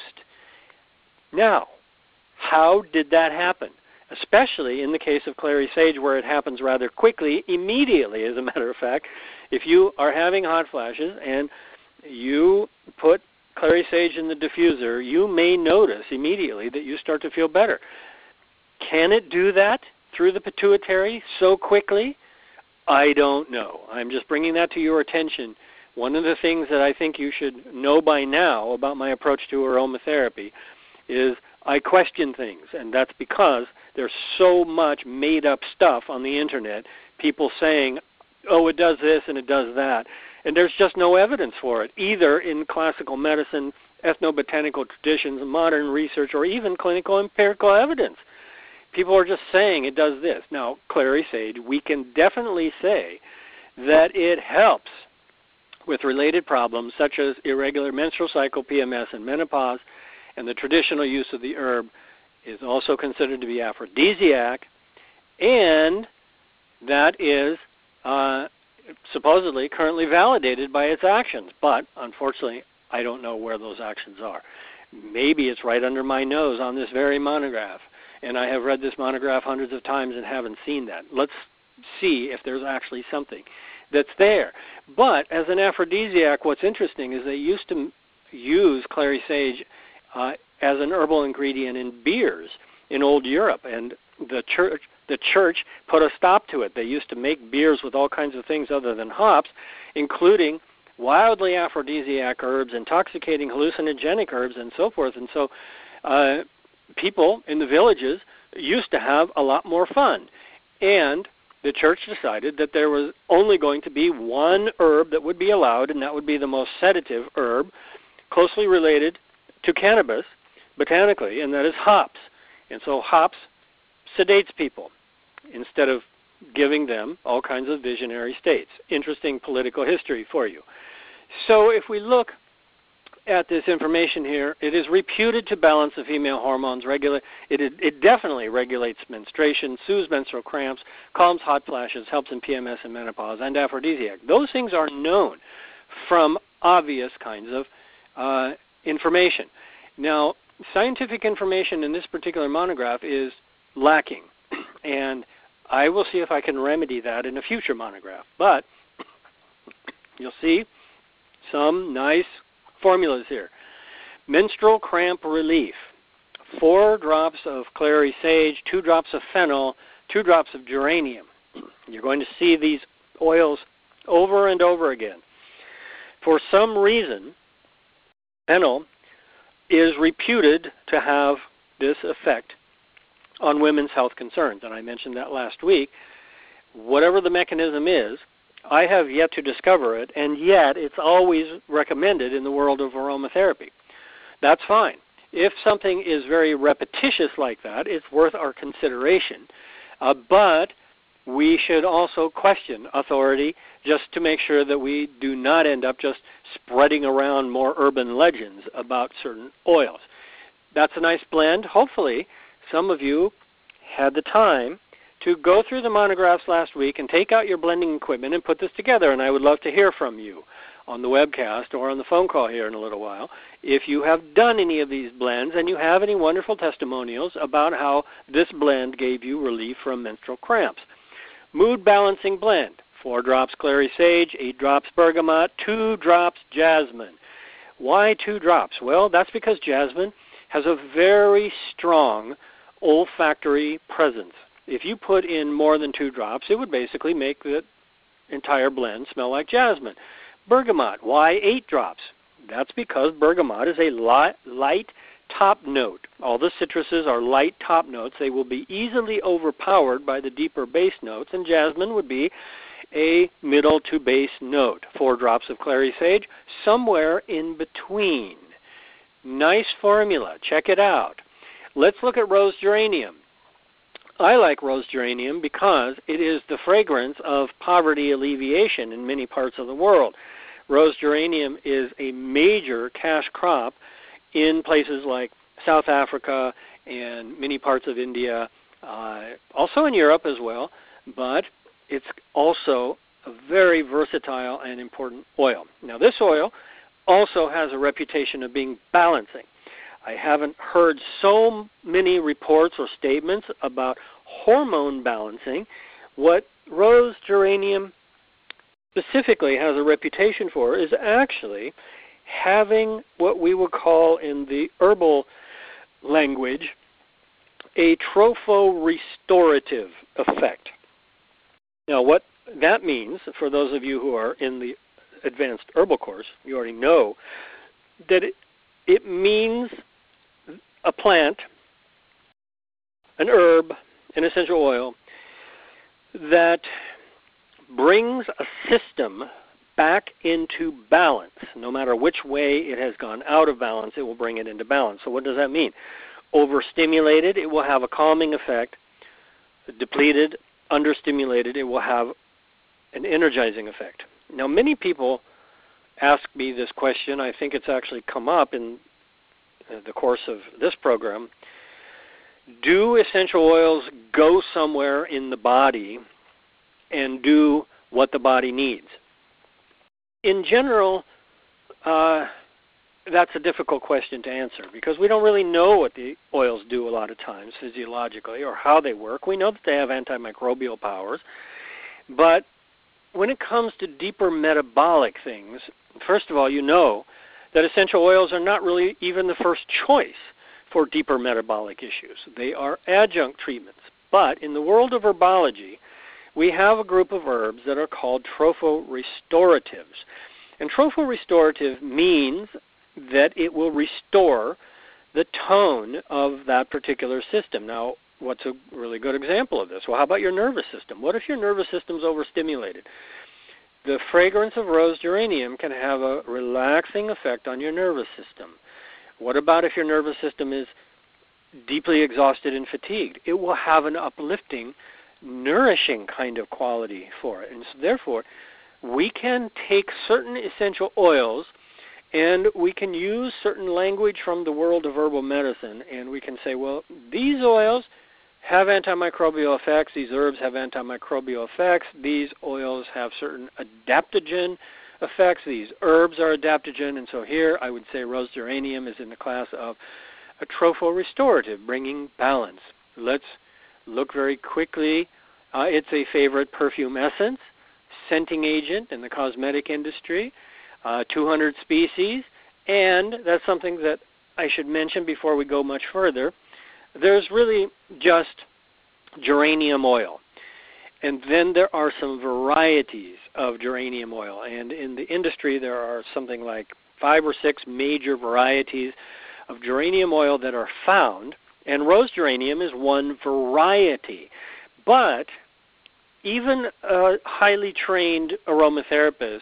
Now, how did that happen? Especially in the case of clary sage, where it happens rather quickly, immediately, as a matter of fact. If you are having hot flashes and you put clary sage in the diffuser, you may notice immediately that you start to feel better. Can it do that through the pituitary so quickly? I don't know. I'm just bringing that to your attention. One of the things that I think you should know by now about my approach to aromatherapy is I question things, and that's because there's so much made-up stuff on the Internet, people saying, oh, it does this and it does that, and there's just no evidence for it, either in classical medicine, ethnobotanical traditions, modern research, or even clinical empirical evidence. People are just saying it does this. Now, clary sage, we can definitely say that it helps with related problems such as irregular menstrual cycle, P M S, and menopause, and the traditional use of the herb is also considered to be aphrodisiac, and that is uh, supposedly currently validated by its actions. But unfortunately, I don't know where those actions are. Maybe it's right under my nose on this very monograph, and I have read this monograph hundreds of times and haven't seen that. Let's see if there's actually something that's there. But as an aphrodisiac, what's interesting is they used to use clary sage uh, as an herbal ingredient in beers in old Europe, and the church, the church put a stop to it. They used to make beers with all kinds of things other than hops, including wildly aphrodisiac herbs, intoxicating hallucinogenic herbs, and so forth. And so uh, people in the villages used to have a lot more fun. And the church decided that there was only going to be one herb that would be allowed, and that would be the most sedative herb, closely related to cannabis, botanically, and that is hops. And so hops sedates people instead of giving them all kinds of visionary states. Interesting political history for you. So if we look at this information here, it is reputed to balance the female hormones. Regula- it, it, it definitely regulates menstruation, soothes menstrual cramps, calms hot flashes, helps in P M S and menopause, and aphrodisiac. Those things are known from obvious kinds of uh, information. Now, scientific information in this particular monograph is lacking, and I will see if I can remedy that in a future monograph. But you'll see some nice formulas here. Menstrual cramp relief, four drops of clary sage, two drops of fennel, two drops of geranium. You're going to see these oils over and over again. For some reason, fennel is reputed to have this effect on women's health concerns, and I mentioned that last week. Whatever the mechanism is, I have yet to discover it, and yet it's always recommended in the world of aromatherapy. That's fine. If something is very repetitious like that, it's worth our consideration. Uh, but we should also question authority just to make sure that we do not end up just spreading around more urban legends about certain oils. That's a nice blend. Hopefully, some of you had the time to go through the monographs last week and take out your blending equipment and put this together, and I would love to hear from you on the webcast or on the phone call here in a little while if you have done any of these blends and you have any wonderful testimonials about how this blend gave you relief from menstrual cramps. Mood balancing blend, four drops clary sage, eight drops bergamot, two drops jasmine. Why two drops? Well, that's because jasmine has a very strong olfactory presence. If you put in more than two drops, it would basically make the entire blend smell like jasmine. Bergamot, why eight drops? That's because bergamot is a light, light top note. All the citruses are light top notes. They will be easily overpowered by the deeper base notes, and jasmine would be a middle to base note. Four drops of clary sage, somewhere in between. Nice formula. Check it out. Let's look at rose geranium. I like rose geranium because it is the fragrance of poverty alleviation in many parts of the world. Rose geranium is a major cash crop in places like South Africa and many parts of India, uh, also in Europe as well, but it's also a very versatile and important oil. Now, this oil also has a reputation of being balancing. I haven't heard so many reports or statements about hormone balancing. What rose geranium specifically has a reputation for is actually having what we would call in the herbal language a tropho-restorative effect. Now, what that means, for those of you who are in the advanced herbal course, you already know that it, it means a plant, an herb, an essential oil that brings a system back into balance. No matter which way it has gone out of balance, it will bring it into balance. So what does that mean? Overstimulated, it will have a calming effect. Depleted, understimulated, it will have an energizing effect. Now, many people ask me this question. I think it's actually come up in the course of this program. Do essential oils go somewhere in the body and do what the body needs? In general, uh, that's a difficult question to answer because we don't really know what the oils do a lot of times physiologically or how they work. We know that they have antimicrobial powers, but when it comes to deeper metabolic things, first of all, you know that essential oils are not really even the first choice for deeper metabolic issues. They are adjunct treatments. But in the world of herbology, we have a group of herbs that are called trophorestoratives. And trophorestorative means that it will restore the tone of that particular system. Now, what's a really good example of this? Well, how about your nervous system? What if your nervous system's overstimulated? The fragrance of rose geranium can have a relaxing effect on your nervous system. What about if your nervous system is deeply exhausted and fatigued? It will have an uplifting, nourishing kind of quality for it. And so therefore, we can take certain essential oils and we can use certain language from the world of herbal medicine, and we can say, well, these oils have antimicrobial effects, these herbs have antimicrobial effects, these oils have certain adaptogen effects, these herbs are adaptogen, and so here I would say rose geranium is in the class of a trophorestorative, bringing balance. Let's look very quickly. Uh, it's a favorite perfume essence, scenting agent in the cosmetic industry, uh, two hundred species, and that's something that I should mention before we go much further. There's really just geranium oil. And then there are some varieties of geranium oil. And in the industry, there are something like five or six major varieties of geranium oil that are found. And rose geranium is one variety. But even a highly trained aromatherapist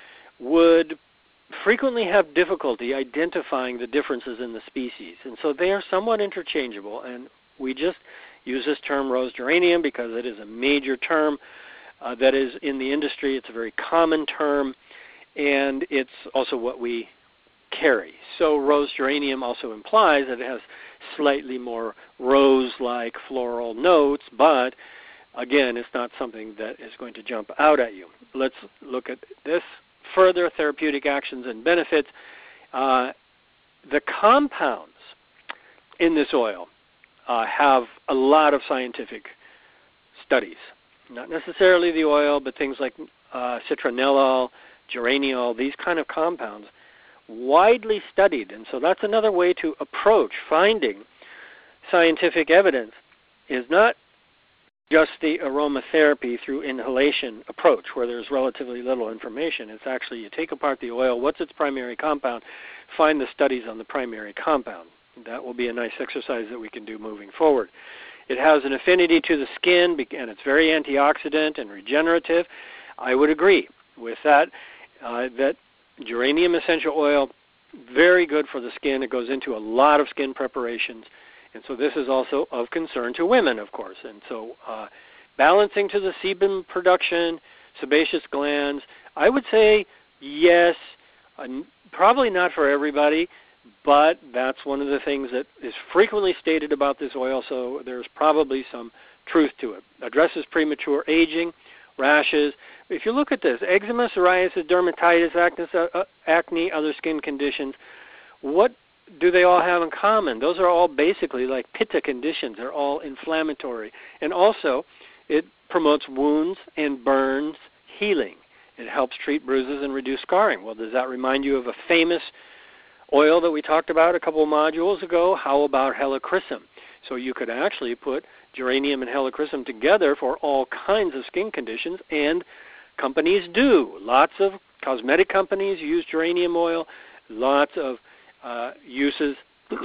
would frequently have difficulty identifying the differences in the species. And so they are somewhat interchangeable, and we just use this term rose geranium because it is a major term uh, that is in the industry. It's a very common term, and it's also what we carry. So rose geranium also implies that it has slightly more rose-like floral notes, but again, it's not something that is going to jump out at you. Let's look at this. Further therapeutic actions and benefits. Uh, the compounds in this oil uh, have a lot of scientific studies. Not necessarily the oil, but things like uh, citronellol, geraniol, these kind of compounds, widely studied. And so that's another way to approach finding scientific evidence, is not just the aromatherapy through inhalation approach where there's relatively little information. It's actually you take apart the oil, what's its primary compound, find the studies on the primary compound. That will be a nice exercise that we can do moving forward. It has an affinity to the skin, and it's very antioxidant and regenerative. I would agree with that, uh, that geranium essential oil, very good for the skin. It goes into a lot of skin preparations. And so this is also of concern to women, of course. And so uh, balancing to the sebum production, sebaceous glands, I would say yes, uh, probably not for everybody, but that's one of the things that is frequently stated about this oil, so there's probably some truth to it. Addresses premature aging, rashes. If you look at this, eczema, psoriasis, dermatitis, acne, uh, acne other skin conditions, what do they all have in common? Those are all basically like pitta conditions. They're all inflammatory. And also, it promotes wounds and burns healing. It helps treat bruises and reduce scarring. Well, does that remind you of a famous oil that we talked about a couple of modules ago? How about helichrysum? So you could actually put geranium and helichrysum together for all kinds of skin conditions, and companies do. Lots of cosmetic companies use geranium oil, lots of Uh, uses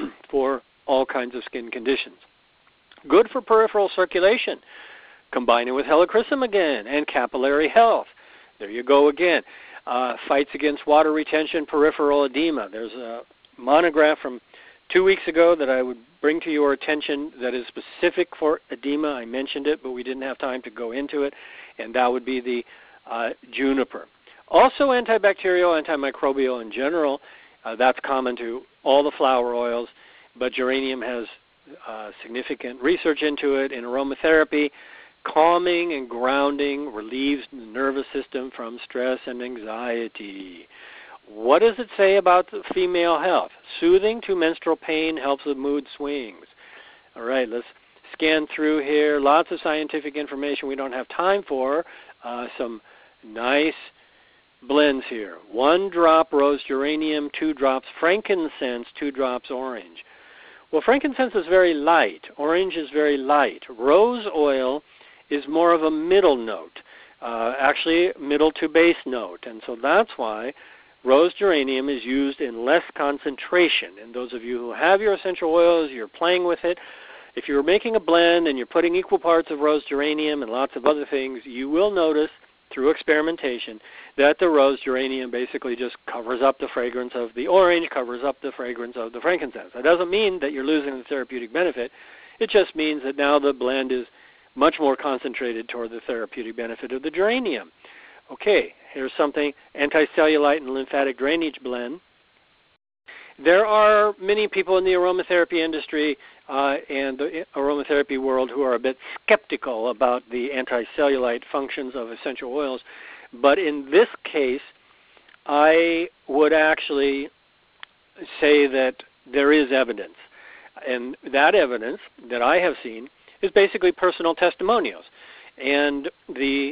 for all kinds of skin conditions. Good for peripheral circulation. Combine it with helichrysum again, and capillary health. There you go again. Uh, fights against water retention, peripheral edema. There's a monograph from two weeks ago that I would bring to your attention that is specific for edema. I mentioned it, but we didn't have time to go into it, and that would be the uh, juniper. Also antibacterial, antimicrobial in general. Uh, that's common to all the flower oils, but geranium has uh, significant research into it in aromatherapy. Calming and grounding, relieves the nervous system from stress and anxiety. What does it say about the female health? Soothing to menstrual pain, helps with mood swings. All right, let's scan through here. Lots of scientific information we don't have time for. Uh, some nice blends here. One drop rose geranium, two drops frankincense, two drops orange. Well, frankincense is very light. Orange is very light. Rose oil is more of a middle note, uh, actually middle to base note. And so that's why rose geranium is used in less concentration. And those of you who have your essential oils, you're playing with it. If you're making a blend and you're putting equal parts of rose geranium and lots of other things, you will notice through experimentation that the rose geranium basically just covers up the fragrance of the orange, covers up the fragrance of the frankincense. That doesn't mean that you're losing the therapeutic benefit. It just means that now the blend is much more concentrated toward the therapeutic benefit of the geranium. Okay, here's something, anti-cellulite and lymphatic drainage blend. There are many people in the aromatherapy industry uh, and the aromatherapy world who are a bit skeptical about the anti-cellulite functions of essential oils. But in this case, I would actually say that there is evidence. And that evidence that I have seen is basically personal testimonials. And the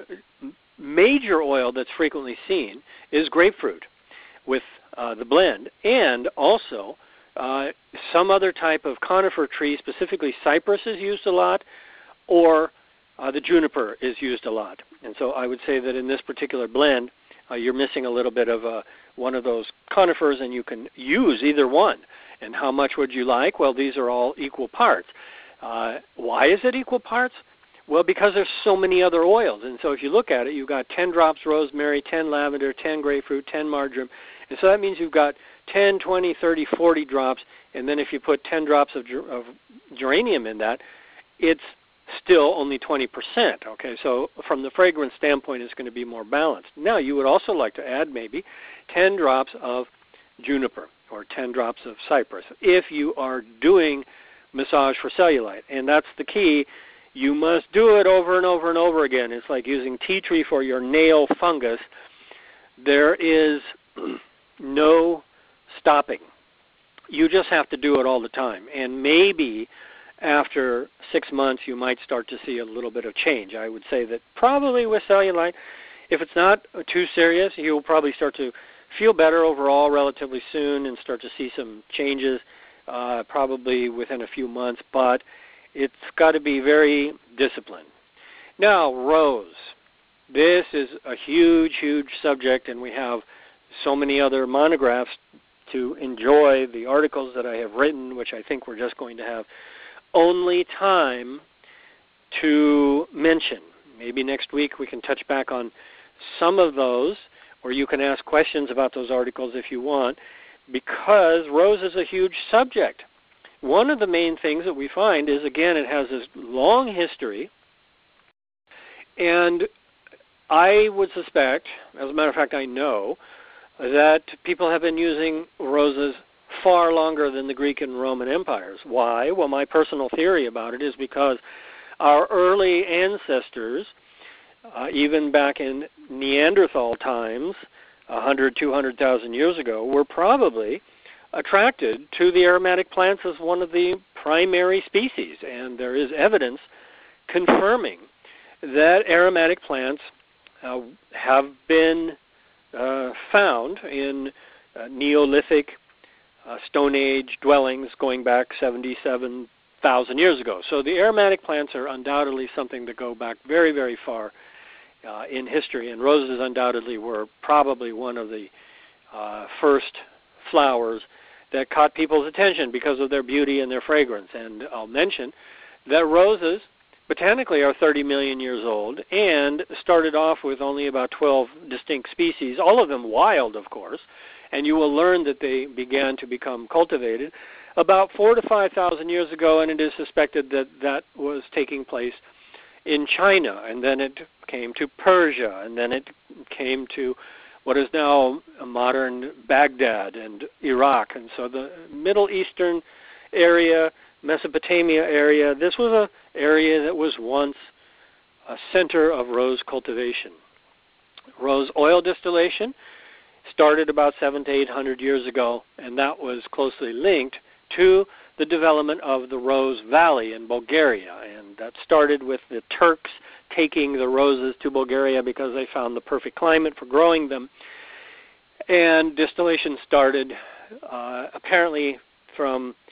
major oil that's frequently seen is grapefruit with uh, the blend, and also uh, some other type of conifer tree, specifically cypress is used a lot, or uh, the juniper is used a lot. And so I would say that in this particular blend, uh, you're missing a little bit of uh, one of those conifers, and you can use either one. And how much would you like? Well, these are all equal parts. Uh, why is it equal parts? Well, because there's so many other oils. And so if you look at it, you've got ten drops rosemary, ten lavender, ten grapefruit, ten marjoram. And so that means you've got ten, twenty, thirty, forty drops. And then if you put ten drops of, ger- of geranium in that, it's still only twenty percent. Okay, so from the fragrance standpoint, it's going to be more balanced. Now, you would also like to add maybe ten drops of juniper or ten drops of cypress if you are doing massage for cellulite. And that's the key. You must do it over and over and over again. It's like using tea tree for your nail fungus. There is no stopping. You just have to do it all the time. And maybe after six months you might start to see a little bit of change. I would say that probably with cellulite, if it's not too serious, you'll probably start to feel better overall relatively soon and start to see some changes uh, probably within a few months. But it's got to be very disciplined. Now, rose. This is a huge, huge subject, and we have so many other monographs to enjoy, the articles that I have written, which I think we're just going to have only time to mention. Maybe next week we can touch back on some of those, or you can ask questions about those articles if you want, because rose is a huge subject. One of the main things that we find is, again, it has this long history, and I would suspect, as a matter of fact I know, that people have been using roses far longer than the Greek and Roman empires. Why? Well, my personal theory about it is because our early ancestors, uh, even back in Neanderthal times, one hundred, two hundred thousand years ago, were probably attracted to the aromatic plants as one of the primary species. And there is evidence confirming that aromatic plants uh, have been uh, found in uh, Neolithic, uh, Stone Age dwellings going back seventy-seven thousand years ago. So the aromatic plants are undoubtedly something that go back very, very far uh, in history. And roses undoubtedly were probably one of the uh, first flowers that caught people's attention because of their beauty and their fragrance. And I'll mention that roses botanically are thirty million years old and started off with only about twelve distinct species, all of them wild, of course, and you will learn that they began to become cultivated about four to five thousand years ago, and it is suspected that that was taking place in China, and then it came to Persia, and then it came to what is now modern Baghdad and Iraq. And so the Middle Eastern area, Mesopotamia area, this was an area that was once a center of rose cultivation. Rose oil distillation started about seven to eight hundred years ago, and that was closely linked to the development of the Rose Valley in Bulgaria. And that started with the Turks taking the roses to Bulgaria because they found the perfect climate for growing them. And distillation started uh, apparently from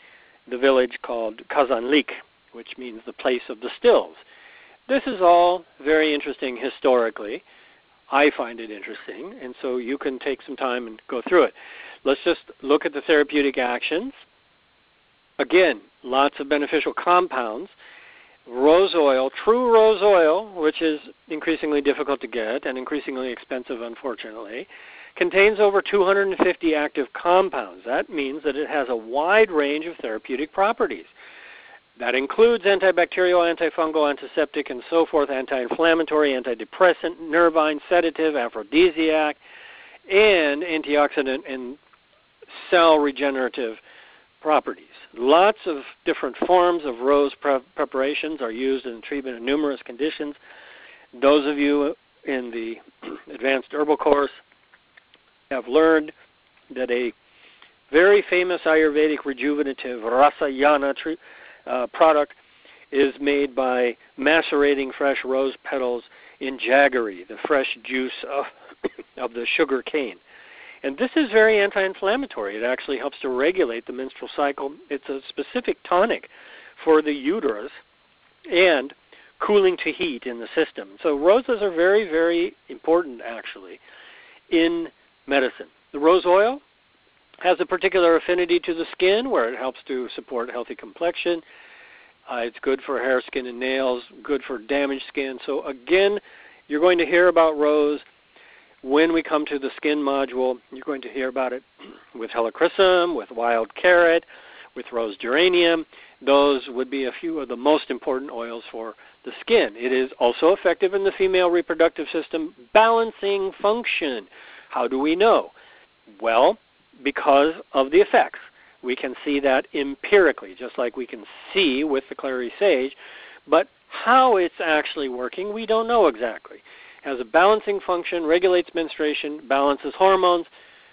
the village called Kazanlik, which means the place of the stills. This is all very interesting historically. I find it interesting, and so you can take some time and go through it. Let's just look at the therapeutic actions. Again, lots of beneficial compounds. Rose oil, true rose oil, which is increasingly difficult to get and increasingly expensive, unfortunately, contains over two hundred fifty active compounds. That means that it has a wide range of therapeutic properties. That includes antibacterial, antifungal, antiseptic, and so forth, anti-inflammatory, antidepressant, nervine, sedative, aphrodisiac, and antioxidant and cell regenerative properties. Lots of different forms of rose pre- preparations are used in the treatment of numerous conditions. Those of you in the advanced herbal course have learned that a very famous Ayurvedic rejuvenative Rasayana tre- uh, product is made by macerating fresh rose petals in jaggery, the fresh juice of, of the sugar cane. And this is very anti-inflammatory. It actually helps to regulate the menstrual cycle. It's a specific tonic for the uterus and cooling to heat in the system. So roses are very, very important, actually, in medicine. The rose oil has a particular affinity to the skin where it helps to support healthy complexion. Uh, it's good for hair, skin, and nails, good for damaged skin. So again, you're going to hear about rose when we come to the skin module. You're going to hear about it with helichrysum, with wild carrot, with rose geranium. Those would be a few of the most important oils for the skin. It is also effective in the female reproductive system balancing function. How do we know? Well, because of the effects. We can see that empirically, just like we can see with the clary sage. But how it's actually working, we don't know exactly. Has a balancing function, regulates menstruation, balances hormones.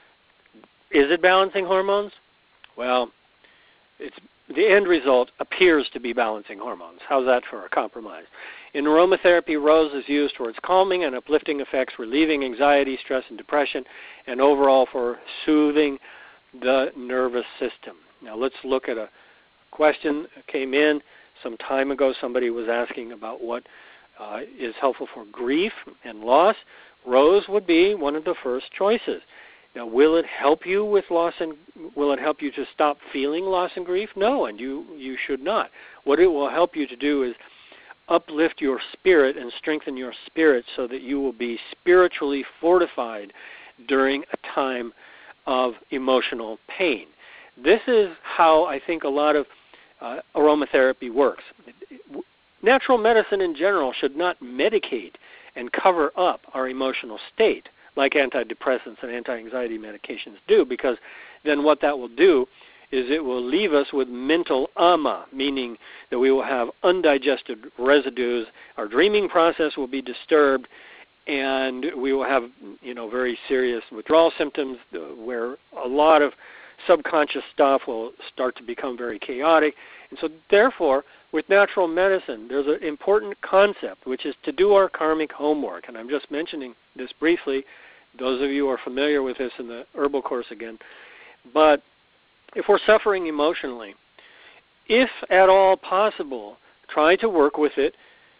Is it balancing hormones? Well, it's, the end result appears to be balancing hormones. How's that for a compromise? In aromatherapy, rose is used for its calming and uplifting effects, relieving anxiety, stress, and depression, and overall for soothing the nervous system. Now let's look at a question that came in some time ago. Somebody was asking about what Uh, is helpful for grief and loss. Rose would be one of the first choices. Now, will it help you with loss and will it help you to stop feeling loss and grief? No, and you, you should not. What it will help you to do is uplift your spirit and strengthen your spirit so that you will be spiritually fortified during a time of emotional pain. This is how I think a lot of uh, aromatherapy works. Natural medicine in general should not medicate and cover up our emotional state like antidepressants and anti-anxiety medications do, because then what that will do is it will leave us with mental ama, meaning that we will have undigested residues, our dreaming process will be disturbed, and we will have, you know, very serious withdrawal symptoms where a lot of subconscious stuff will start to become very chaotic. And so therefore, with natural medicine, there's an important concept, which is to do our karmic homework. And I'm just mentioning this briefly. Those of you who are familiar with this in the herbal course again. But if we're suffering emotionally, if at all possible, try to work with it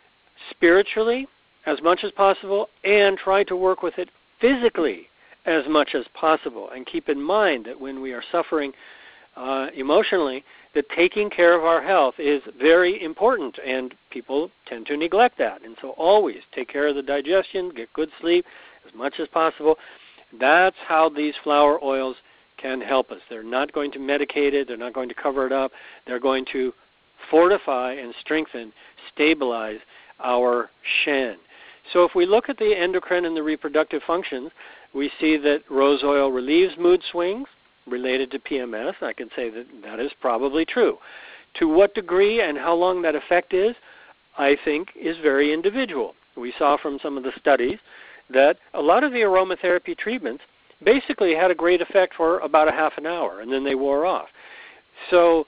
spiritually as much as possible and try to work with it physically as much as possible. And keep in mind that when we are suffering uh, emotionally, that taking care of our health is very important, and people tend to neglect that. And so always take care of the digestion, get good sleep as much as possible. That's how these flower oils can help us. They're not going to medicate it. They're not going to cover it up. They're going to fortify and strengthen, stabilize our Shen. So if we look at the endocrine and the reproductive functions, we see that rose oil relieves mood swings related to P M S. I can say that that is probably true. To what degree and how long that effect is, I think, is very individual. We saw from some of the studies that a lot of the aromatherapy treatments basically had a great effect for about a half an hour, and then they wore off. So,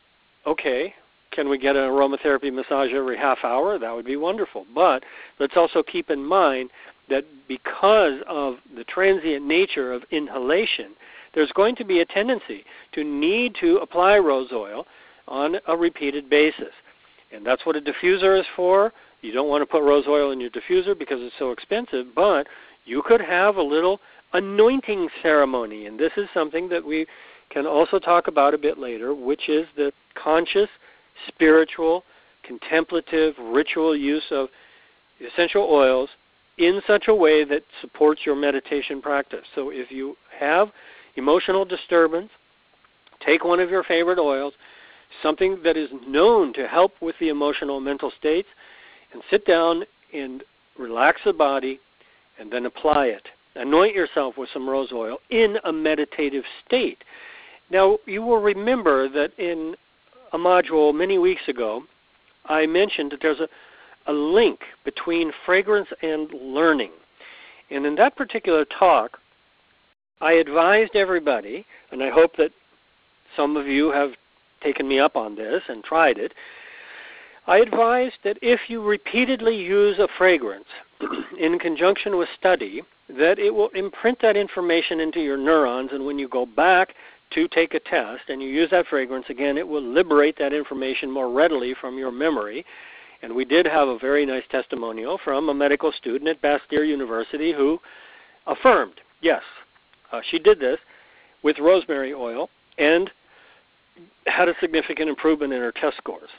okay, can we get an aromatherapy massage every half hour? That would be wonderful. But let's also keep in mind that because of the transient nature of inhalation, there's going to be a tendency to need to apply rose oil on a repeated basis. And that's what a diffuser is for. You don't want to put rose oil in your diffuser because it's so expensive, but you could have a little anointing ceremony. And this is something that we can also talk about a bit later, which is the conscious, spiritual, contemplative, ritual use of essential oils in such a way that supports your meditation practice. So if you have emotional disturbance, take one of your favorite oils, something that is known to help with the emotional mental states, and sit down and relax the body and then apply it. Anoint yourself with some rose oil in a meditative state. Now, you will remember that in a module many weeks ago, I mentioned that there's a, a link between fragrance and learning. And in that particular talk, I advised everybody, and I hope that some of you have taken me up on this and tried it, I advised that if you repeatedly use a fragrance in conjunction with study, that it will imprint that information into your neurons, and when you go back to take a test and you use that fragrance again, it will liberate that information more readily from your memory. And we did have a very nice testimonial from a medical student at Bastyr University who affirmed, yes, uh, she did this with rosemary oil and had a significant improvement in her test scores.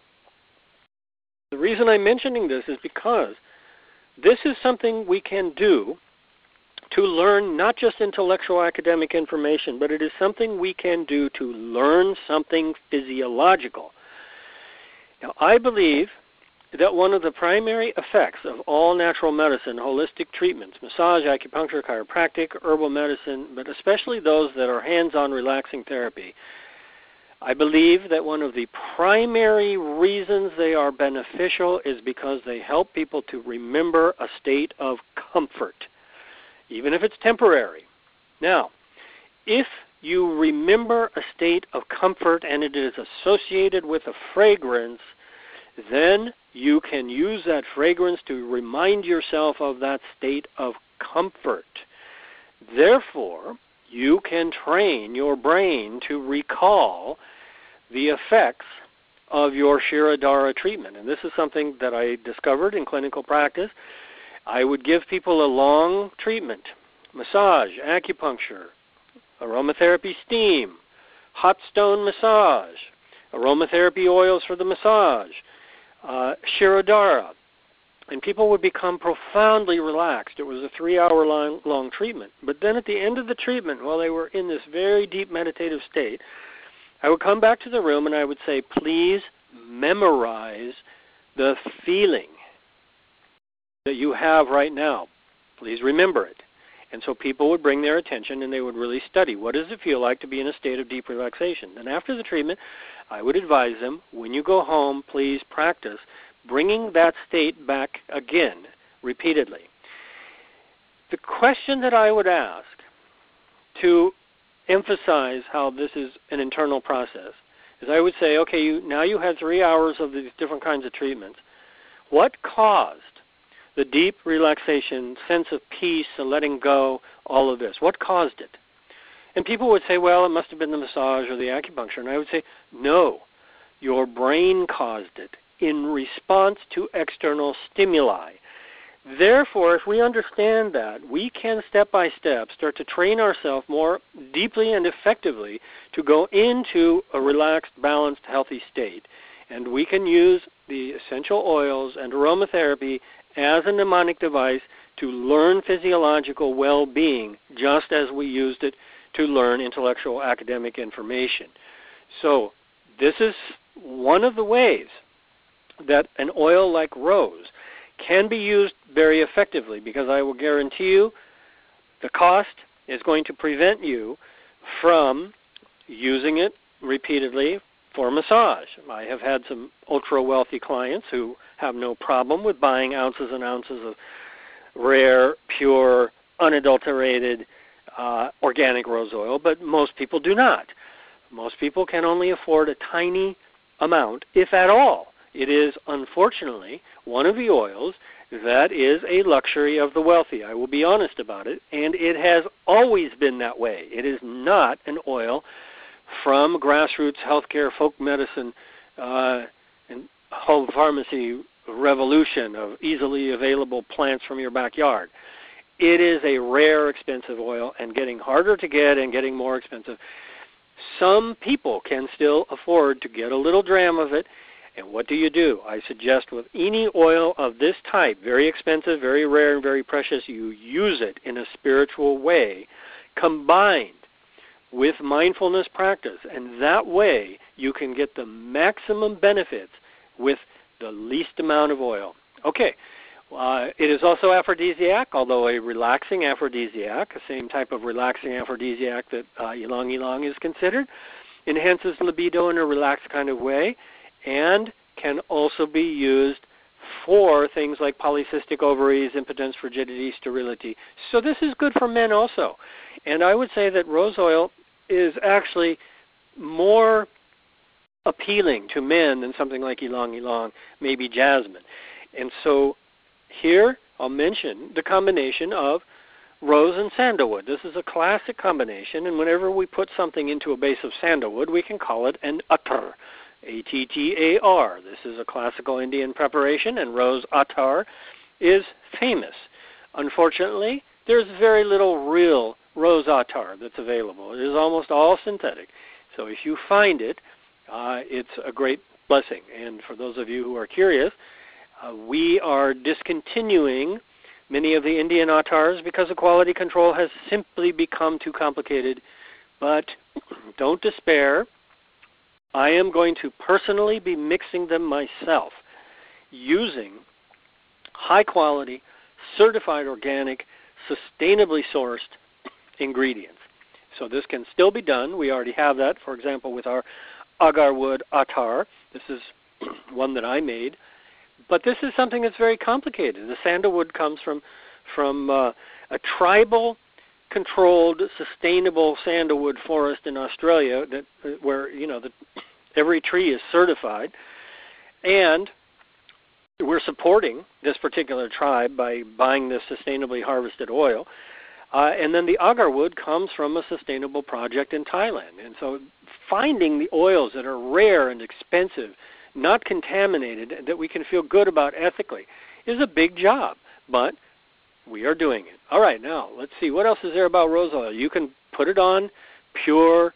The reason I'm mentioning this is because this is something we can do to learn not just intellectual academic information, but it is something we can do to learn something physiological. Now, I believe that one of the primary effects of all natural medicine, holistic treatments, massage, acupuncture, chiropractic, herbal medicine, but especially those that are hands-on relaxing therapy, I believe that one of the primary reasons they are beneficial is because they help people to remember a state of comfort, even if it's temporary. Now, if you remember a state of comfort and it is associated with a fragrance, then you can use that fragrance to remind yourself of that state of comfort. Therefore, you can train your brain to recall the effects of your Shirodara treatment. And this is something that I discovered in clinical practice. I would give people a long treatment, massage, acupuncture, aromatherapy steam, hot stone massage, aromatherapy oils for the massage, uh, Shirodara, and people would become profoundly relaxed. It was a three-hour long, long treatment. But then at the end of the treatment, while they were in this very deep meditative state, I would come back to the room and I would say, please memorize the feeling that you have right now. Please remember it. And so people would bring their attention and they would really study, what does it feel like to be in a state of deep relaxation? And after the treatment, I would advise them, when you go home, please practice bringing that state back again, repeatedly. The question that I would ask to emphasize how this is an internal process is I would say, okay, you, now you had three hours of these different kinds of treatments. What caused the deep relaxation, sense of peace, the letting go, all of this? What caused it? And people would say, well, it must have been the massage or the acupuncture. And I would say, no, your brain caused it in response to external stimuli. Therefore, if we understand that, we can step by step start to train ourselves more deeply and effectively to go into a relaxed, balanced, healthy state. And we can use the essential oils and aromatherapy as a mnemonic device to learn physiological well-being, just as we used it to learn intellectual academic information. So this is one of the ways that an oil like rose can be used very effectively, because I will guarantee you the cost is going to prevent you from using it repeatedly for massage. I have had some ultra-wealthy clients who have no problem with buying ounces and ounces of rare, pure, unadulterated, uh, organic rose oil, but most people do not. Most people can only afford a tiny amount, if at all. It is, unfortunately, one of the oils that is a luxury of the wealthy. I will be honest about it, and it has always been that way. It is not an oil from grassroots healthcare folk medicine uh, and home pharmacy revolution of easily available plants from your backyard. It is a rare, expensive oil and getting harder to get and getting more expensive. Some people can still afford to get a little dram of it. And what do you do? I suggest with any oil of this type, very expensive, very rare, and very precious, you use it in a spiritual way combined with mindfulness practice. And that way you can get the maximum benefits with the least amount of oil. Okay. Uh, it is also aphrodisiac, although a relaxing aphrodisiac, the same type of relaxing aphrodisiac that uh, ylang ylang is considered. Enhances libido in a relaxed kind of way, and can also be used for things like polycystic ovaries, impotence, frigidity, sterility. So this is good for men also. And I would say that rose oil is actually more appealing to men than something like ylang ylang, maybe jasmine. And so here I'll mention the combination of rose and sandalwood. This is a classic combination, and whenever we put something into a base of sandalwood, we can call it an attar, A T T A R. This is a classical Indian preparation, and rose attar is famous. Unfortunately, there's very little real rose attar that's available. It is almost all synthetic. So if you find it, uh, it's a great blessing. And for those of you who are curious, Uh, we are discontinuing many of the Indian attars because the quality control has simply become too complicated. But don't despair. I am going to personally be mixing them myself using high-quality, certified organic, sustainably sourced ingredients. So this can still be done. We already have that, for example, with our agarwood attar. This is one that I made. But this is something that's very complicated. The sandalwood comes from from uh, a tribal-controlled, sustainable sandalwood forest in Australia, that where you know the, every tree is certified, and we're supporting this particular tribe by buying this sustainably harvested oil. Uh, and then the agarwood comes from a sustainable project in Thailand. And so finding the oils that are rare and expensive, not contaminated, that we can feel good about ethically, is a big job, but we are doing it. All right, now let's see. What else is there about rose oil? You can put it on pure,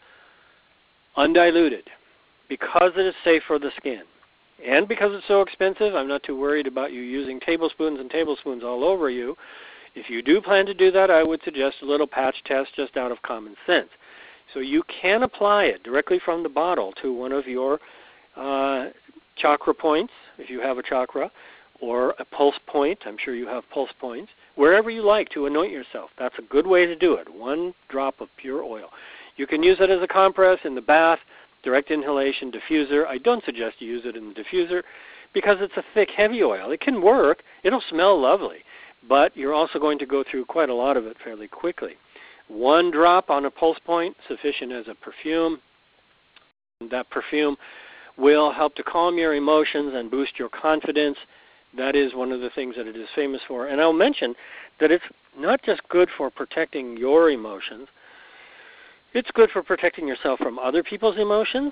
undiluted, because it is safe for the skin. And because it's so expensive, I'm not too worried about you using tablespoons and tablespoons all over you. If you do plan to do that, I would suggest a little patch test just out of common sense. So you can apply it directly from the bottle to one of your uh, chakra points, if you have a chakra, or a pulse point. I'm sure you have pulse points. Wherever you like to anoint yourself. That's a good way to do it. One drop of pure oil. You can use it as a compress in the bath, direct inhalation, diffuser. I don't suggest you use it in the diffuser because it's a thick, heavy oil. It can work. It'll smell lovely, but you're also going to go through quite a lot of it fairly quickly. One drop on a pulse point, sufficient as a perfume. That perfume will help to calm your emotions and boost your confidence. That is one of the things that it is famous for. And I'll mention that it's not just good for protecting your emotions, it's good for protecting yourself from other people's emotions,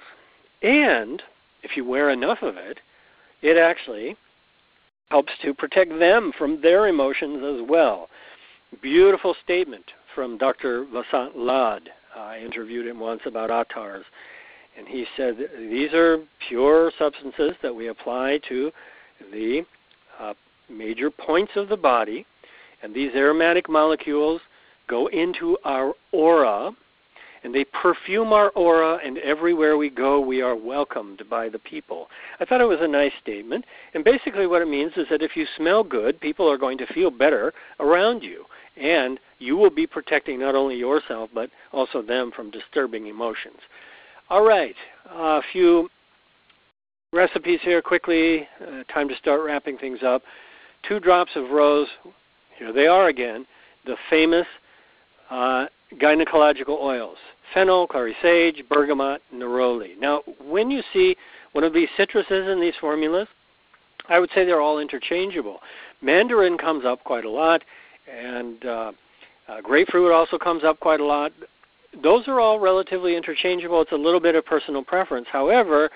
and if you wear enough of it, it actually helps to protect them from their emotions as well. Beautiful statement from Doctor Vasant Lad. I interviewed him once about attars, and he said these are pure substances that we apply to the uh, major points of the body, and these aromatic molecules go into our aura, and they perfume our aura, and everywhere we go, we are welcomed by the people. I thought it was a nice statement, and basically what it means is that if you smell good, people are going to feel better around you, and you will be protecting not only yourself, but also them from disturbing emotions. All right, a few recipes here quickly. Uh, time to start wrapping things up. Two drops of rose. Here they are again, the famous uh, gynecological oils: fennel, clary sage, bergamot, neroli. Now, when you see one of these citruses in these formulas, I would say they're all interchangeable. Mandarin comes up quite a lot, and uh, uh, grapefruit also comes up quite a lot. Those are all relatively interchangeable. It's a little bit of personal preference. However,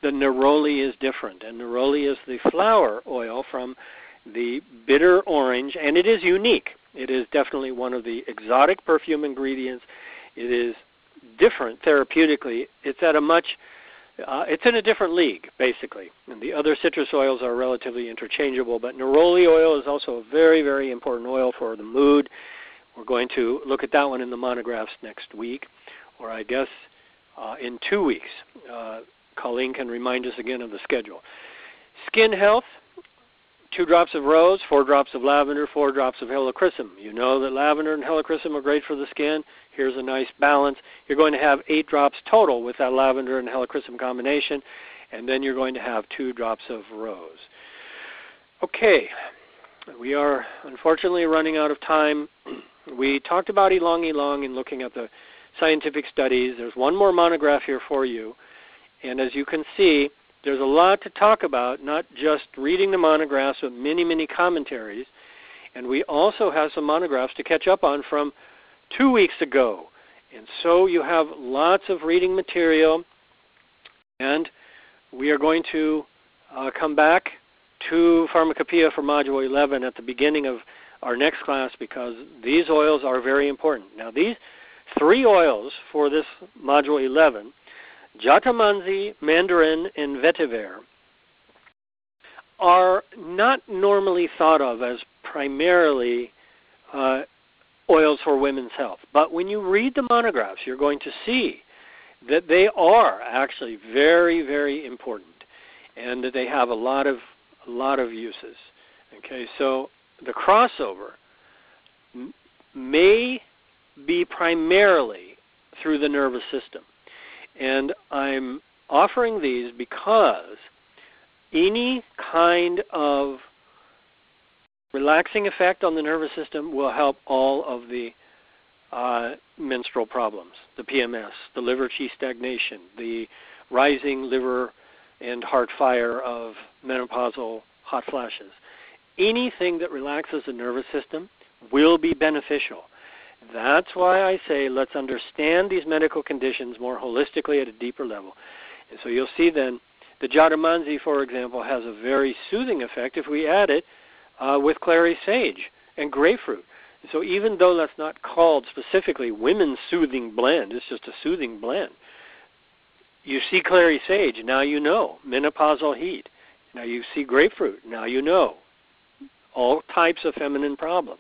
the neroli is different. And neroli is the flower oil from the bitter orange, and it is unique. It is definitely one of the exotic perfume ingredients. It is different therapeutically. It's at a much, uh, it's in a different league, basically. And the other citrus oils are relatively interchangeable, but neroli oil is also a very, very important oil for the mood. We're going to look at that one in the monographs next week, or I guess uh, in two weeks. Uh, Colleen can remind us again of the schedule. Skin health. Two drops of rose, four drops of lavender, four drops of helichrysum. You know that lavender and helichrysum are great for the skin. Here's a nice balance. You're going to have eight drops total with that lavender and helichrysum combination, and then you're going to have two drops of rose. Okay, we are unfortunately running out of time. We talked about ylang ylang and looking at the scientific studies. There's one more monograph here for you, and as you can see, there's a lot to talk about, not just reading the monographs, but many, many commentaries. And we also have some monographs to catch up on from two weeks ago. And so you have lots of reading material. And we are going to uh, come back to Pharmacopoeia for Module eleven at the beginning of our next class, because these oils are very important. Now, these three oils for this Module eleven, Jatamansi, Mandarin, and Vetiver, are not normally thought of as primarily uh, oils for women's health. But when you read the monographs, you're going to see that they are actually very, very important, and that they have a lot of a lot of uses. Okay, so the crossover m- may be primarily through the nervous system. And I'm offering these because any kind of relaxing effect on the nervous system will help all of the uh, menstrual problems, the P M S, the liver qi stagnation, the rising liver and heart fire of menopausal hot flashes. Anything that relaxes the nervous system will be beneficial. That's why I say let's understand these medical conditions more holistically at a deeper level. And so you'll see then the Jatamansi, for example, has a very soothing effect if we add it uh, with clary sage and grapefruit. And so even though that's not called specifically women's soothing blend, it's just a soothing blend. You see clary sage, now you know. Menopausal heat, now you see grapefruit, now you know. All types of feminine problems.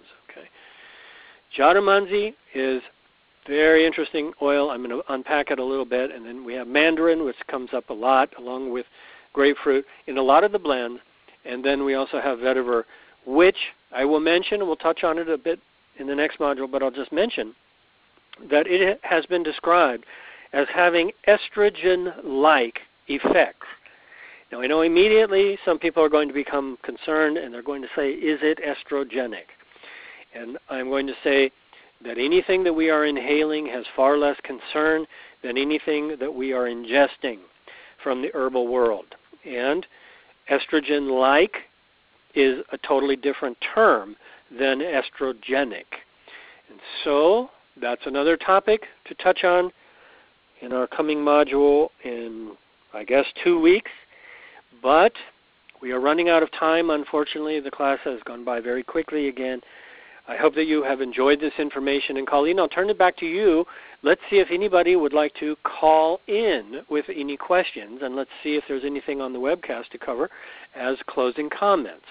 Jatamansi is very interesting oil. I'm going to unpack it a little bit. And then we have mandarin, which comes up a lot, along with grapefruit in a lot of the blends. And then we also have vetiver, which I will mention, and we'll touch on it a bit in the next module, but I'll just mention that it has been described as having estrogen-like effects. Now, I know immediately some people are going to become concerned, and they're going to say, is it estrogenic? And I'm going to say that anything that we are inhaling has far less concern than anything that we are ingesting from the herbal world. And estrogen-like is a totally different term than estrogenic. And so that's another topic to touch on in our coming module in, I guess, two weeks. But we are running out of time, unfortunately. The class has gone by very quickly again. I hope that you have enjoyed this information. And Colleen, I'll turn it back to you. Let's see if anybody would like to call in with any questions, and let's see if there's anything on the webcast to cover as closing comments.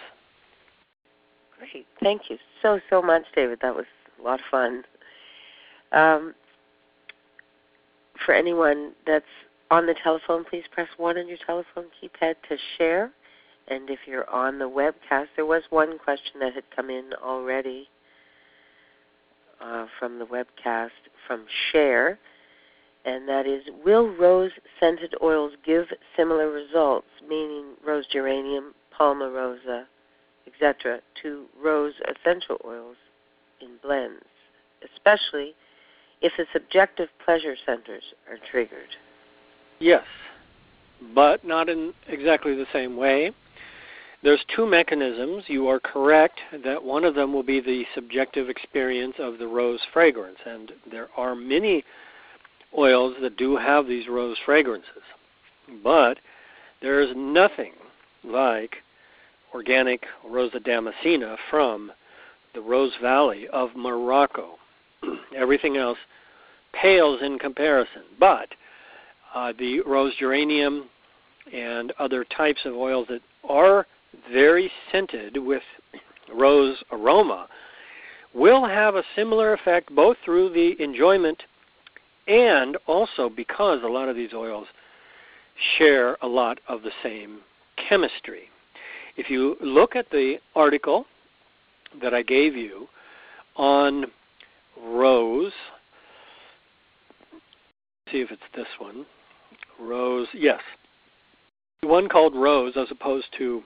Great. Thank you so, so much, David. That was a lot of fun. Um, for anyone that's on the telephone, please press one on your telephone keypad to share. And if you're on the webcast, there was one question that had come in already. Uh, from the webcast from Cher, and that is, will rose-scented oils give similar results, meaning rose geranium, palmarosa, et cetera, to rose essential oils in blends, especially if the subjective pleasure centers are triggered? Yes, but not in exactly the same way. There's two mechanisms. You are correct that one of them will be the subjective experience of the rose fragrance, and there are many oils that do have these rose fragrances. But There is nothing like organic Rosa damascena from the Rose Valley of Morocco. Everything else pales in comparison. But uh, the rose geranium and other types of oils that are very scented with rose aroma will have a similar effect both through the enjoyment and also because a lot of these oils share a lot of the same chemistry. If you look at the article that I gave you on rose, see if it's this one, rose, yes, one called Rose as opposed to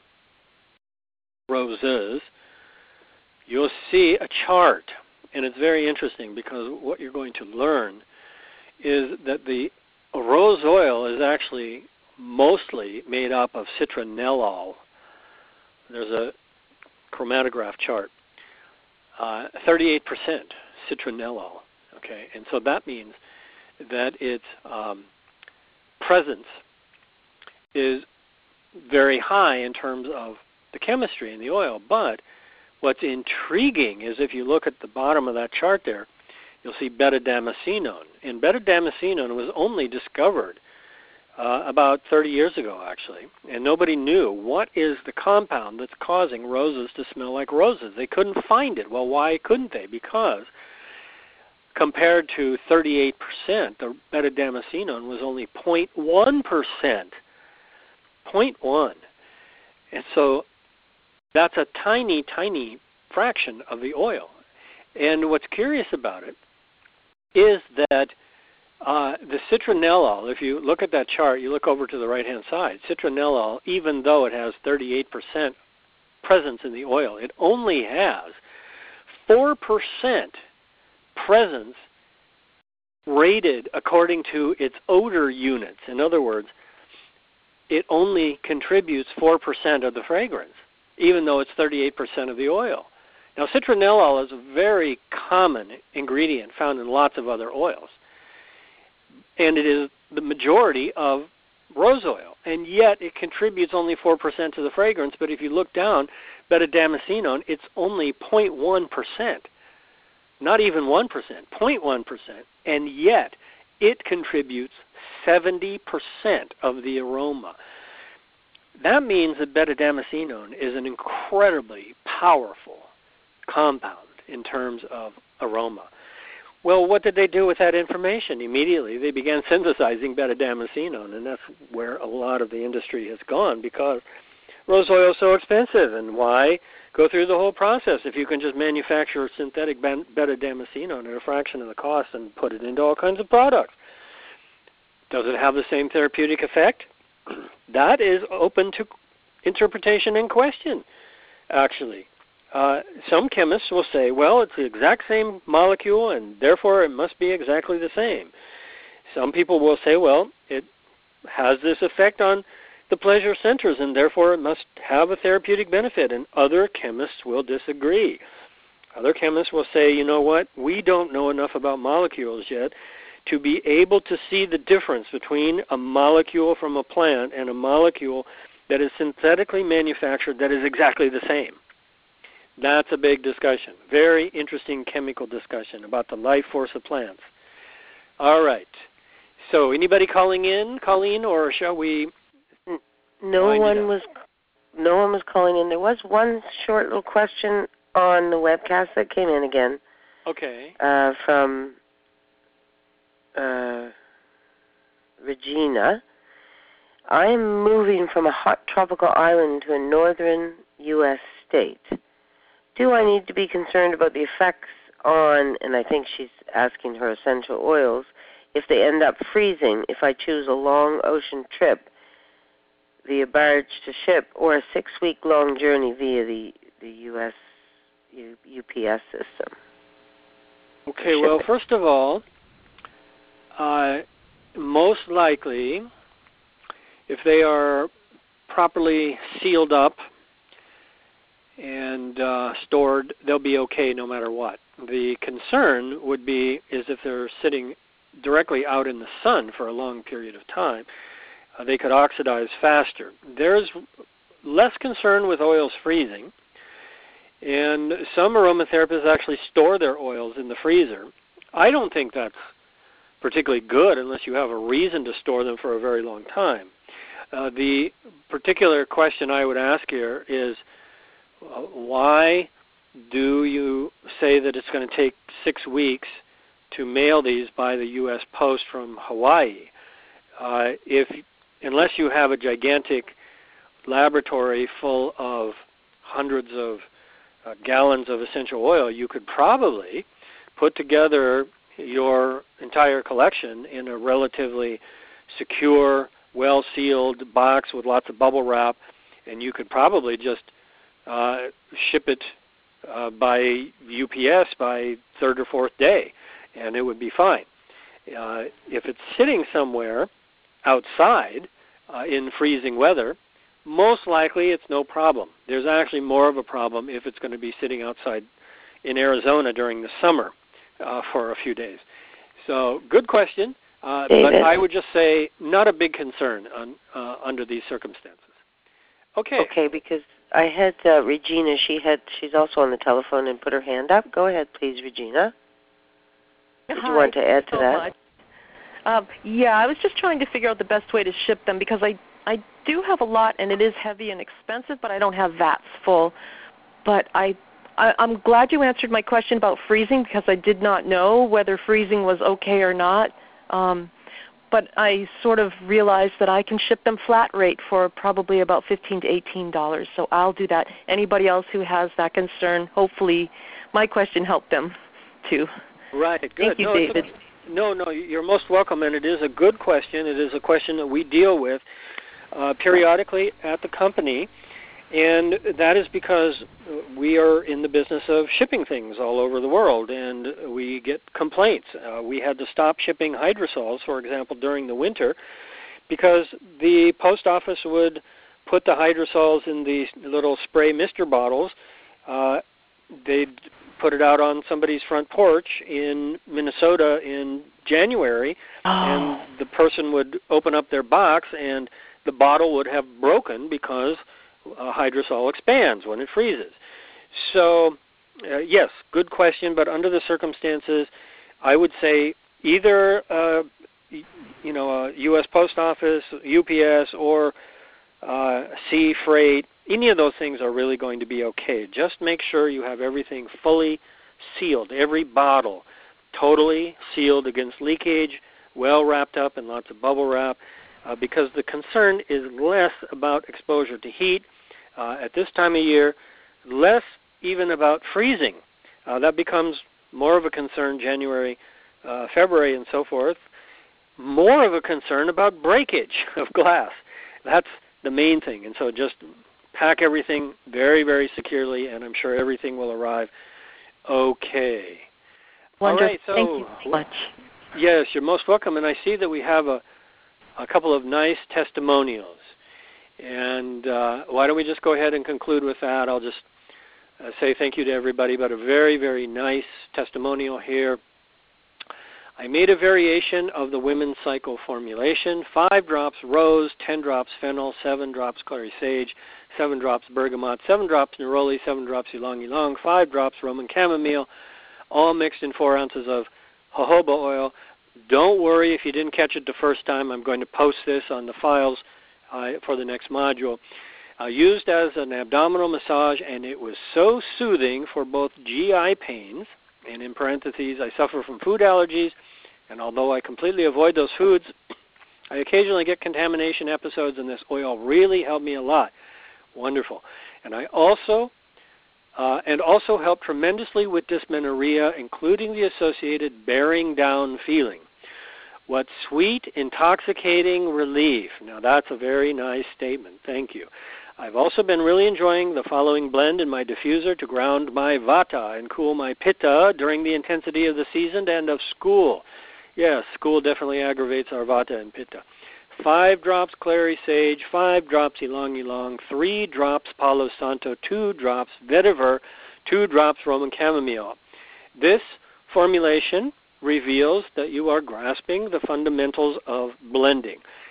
roses, you'll see a chart, and it's very interesting because what you're going to learn is that the rose oil is actually mostly made up of citronellol. There's a chromatograph chart. Uh, thirty-eight percent citronellol, okay? And so that means that its um, presence is very high in terms of the chemistry in the oil. But what's intriguing is if you look at the bottom of that chart there, you'll see beta-damascenone. And beta-damascenone was only discovered uh, about thirty years ago, actually. And nobody knew what is the compound that's causing roses to smell like roses. They couldn't find it. Well, why couldn't they? Because compared to thirty-eight percent, the beta-damascenone was only zero point one percent. zero point one. And so that's a tiny, tiny fraction of the oil. And what's curious about it is that uh, the citronellol, if you look at that chart, you look over to the right-hand side, citronellol, even though it has thirty-eight percent presence in the oil, it only has four percent presence rated according to its odor units. In other words, it only contributes four percent of the fragrance, even though it's thirty-eight percent of the oil. Now, citronellol is a very common ingredient found in lots of other oils, and it is the majority of rose oil, and yet it contributes only four percent to the fragrance. But if you look down, beta-damascenone, it's only zero point one percent, not even one percent, zero point one percent, and yet it contributes seventy percent of the aroma. That means that beta-damascenone is an incredibly powerful compound in terms of aroma. Well, what did they do with that information? Immediately they began synthesizing beta-damascenone, and that's where a lot of the industry has gone because rose oil is so expensive. And why go through the whole process if you can just manufacture synthetic beta-damascenone at a fraction of the cost and put it into all kinds of products? Does it have the same therapeutic effect? That is open to interpretation and question, actually. Uh, some chemists will say, well, it's the exact same molecule, and therefore it must be exactly the same. Some people will say, well, it has this effect on the pleasure centers, and therefore it must have a therapeutic benefit, and other chemists will disagree. Other chemists will say, you know what, we don't know enough about molecules yet to be able to see the difference between a molecule from a plant and a molecule that is synthetically manufactured that is exactly the same. That's a big discussion. Very interesting chemical discussion about the life force of plants. All right. So anybody calling in, Colleen, or shall we? No one was no one was calling in. There was one short little question on the webcast that came in again. Okay. Uh, from uh, Regina. I am moving from a hot tropical island to a northern U S state. Do I need to be concerned about the effects on, and I think she's asking her essential oils, if they end up freezing if I choose a long ocean trip via barge to ship or a six-week-long journey via the, the U S U P S system? Okay, well, first of all, uh, most likely, if they are properly sealed up and uh, stored, they'll be okay no matter what. The concern would be is if they're sitting directly out in the sun for a long period of time. uh, they could oxidize faster. There's less concern with oils freezing, and some aromatherapists actually store their oils in the freezer. I don't think that's particularly good unless you have a reason to store them for a very long time. Uh, the particular question I would ask here is, uh, why do you say that it's going to take six weeks to mail these by the U S Post from Hawaii? Uh, if unless you have a gigantic laboratory full of hundreds of uh, gallons of essential oil, you could probably put together your entire collection in a relatively secure, well-sealed box with lots of bubble wrap, and you could probably just uh, ship it uh, by U P S by third or fourth day, and it would be fine. Uh, if it's sitting somewhere outside uh, in freezing weather, most likely it's no problem. There's actually more of a problem if it's going to be sitting outside in Arizona during the summer uh, for a few days. So good question, uh, but I would just say not a big concern on, uh, under these circumstances. Okay. Okay, because I had uh, Regina. She had. She's also on the telephone and put her hand up. Go ahead, please, Regina. Did Hi, you want to add to so that? Much. Um, yeah, I was just trying to figure out the best way to ship them because I, I do have a lot and it is heavy and expensive, but I don't have vats full. But I, I, I'm glad you answered my question about freezing because I did not know whether freezing was okay or not. Um, but I sort of realized that I can ship them flat rate for probably about fifteen to eighteen dollars. So I'll do that. Anybody else who has that concern, hopefully my question helped them too. Right, good. Thank you, no, David. A, no, no, you're most welcome, and it is a good question. It is a question that we deal with uh, periodically at the company, and that is because we are in the business of shipping things all over the world, and we get complaints. Uh, we had to stop shipping hydrosols, for example, during the winter because the post office would put the hydrosols in these little spray mister bottles. Uh, they'd put it out on somebody's front porch in Minnesota in January, oh. and the person would open up their box, and the bottle would have broken because uh, hydrosol expands when it freezes. So, uh, yes, good question, but under the circumstances, I would say either uh, you know a U S Post Office, U P S, or uh, Sea Freight. Any of those things are really going to be okay. Just make sure you have everything fully sealed, every bottle totally sealed against leakage, well wrapped up in lots of bubble wrap, uh, because the concern is less about exposure to heat uh, at this time of year, less even about freezing. Uh, that becomes more of a concern January, uh, February, and so forth. More of a concern about breakage of glass. That's the main thing. And so just pack everything very, very securely, and I'm sure everything will arrive okay. Wonderful. All right, so, thank you so much. Yes, you're most welcome. And I see that we have a, a couple of nice testimonials. And uh, why don't we just go ahead and conclude with that? I'll just uh, say thank you to everybody, but a very, very nice testimonial here. I made a variation of the women's cycle formulation, five drops rose, ten drops fennel, seven drops clary sage, seven drops bergamot, seven drops neroli, seven drops ylang ylang, five drops Roman chamomile, all mixed in four ounces of jojoba oil. Don't worry if you didn't catch it the first time. I'm going to post this on the files uh, for the next module. Uh, used as an abdominal massage, and it was so soothing for both G I pains, and in parentheses, I suffer from food allergies, and although I completely avoid those foods, I occasionally get contamination episodes, and this oil really helped me a lot. Wonderful. And I also, uh, and also helped tremendously with dysmenorrhea, including the associated bearing down feeling. What sweet, intoxicating relief. Now that's a very nice statement. Thank you. I've also been really enjoying the following blend in my diffuser to ground my vata and cool my pitta during the intensity of the season and of school. Yes, school definitely aggravates our vata and pitta. Five drops clary sage, five drops ylang ylang, three drops palo santo, two drops vetiver, two drops Roman chamomile. This formulation reveals that you are grasping the fundamentals of blending.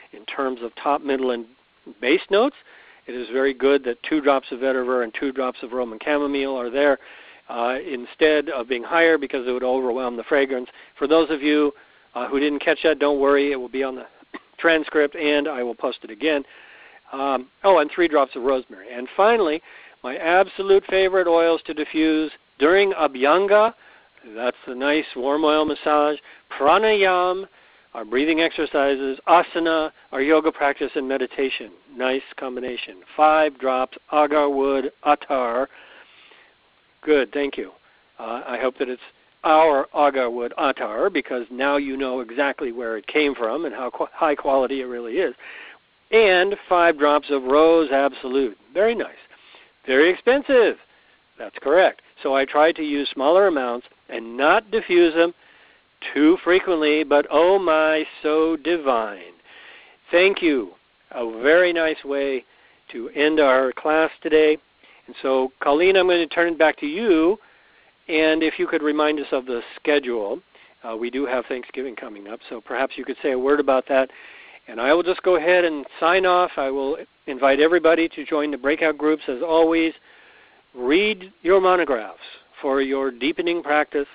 in terms of top, middle, and base notes. It is very good that two drops of vetiver and two drops of Roman chamomile are there uh, instead of being higher because it would overwhelm the fragrance. For those of you uh, who didn't catch that, don't worry. It will be on the transcript, and I will post it again. Um, oh, and three drops of rosemary. And finally, my absolute favorite oils to diffuse during Abhyanga. That's the nice warm oil massage. Pranayam, our breathing exercises. Asana, our yoga practice and meditation. Nice combination. Five drops, agar wood, attar. Good, thank you. Uh, I hope that it's our agar wood attar, because now you know exactly where it came from and how qu- high quality it really is. And five drops of rose absolute. Very nice. Very expensive. That's correct. So I tried to use smaller amounts and not diffuse them too frequently, but oh my, so divine. Thank you. A very nice way to end our class today. And so, Colleen, I'm going to turn it back to you. And if you could remind us of the schedule, uh, we do have Thanksgiving coming up, so perhaps you could say a word about that. And I will just go ahead and sign off. I will invite everybody to join the breakout groups. As always, read your monographs for your deepening practice.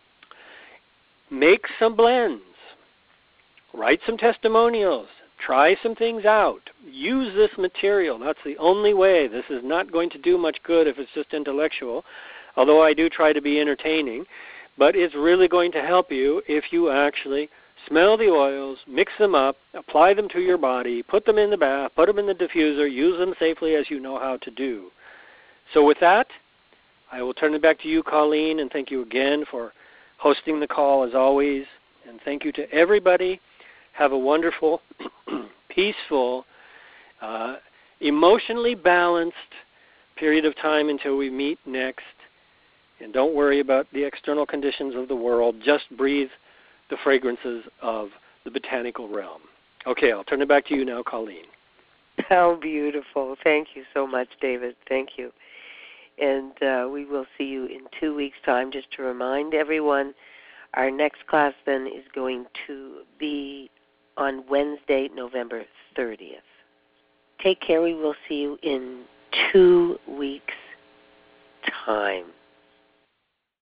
Make some blends. Write some testimonials. Try some things out. Use this material. That's the only way. This is not going to do much good if it's just intellectual, although I do try to be entertaining. But it's really going to help you if you actually smell the oils, mix them up, apply them to your body, put them in the bath, put them in the diffuser, use them safely as you know how to do. So with that, I will turn it back to you, Colleen, and thank you again for hosting the call as always. And thank you to everybody. Have a wonderful, peaceful, uh, emotionally balanced period of time until we meet next. And don't worry about the external conditions of the world. Just breathe the fragrances of the botanical realm. Okay, I'll turn it back to you now, Colleen. How beautiful. Thank you so much, David. Thank you. And uh, we will see you in two weeks' time. Just to remind everyone, our next class then is going to be on Wednesday, November thirtieth. Take care. We will see you in two weeks' time.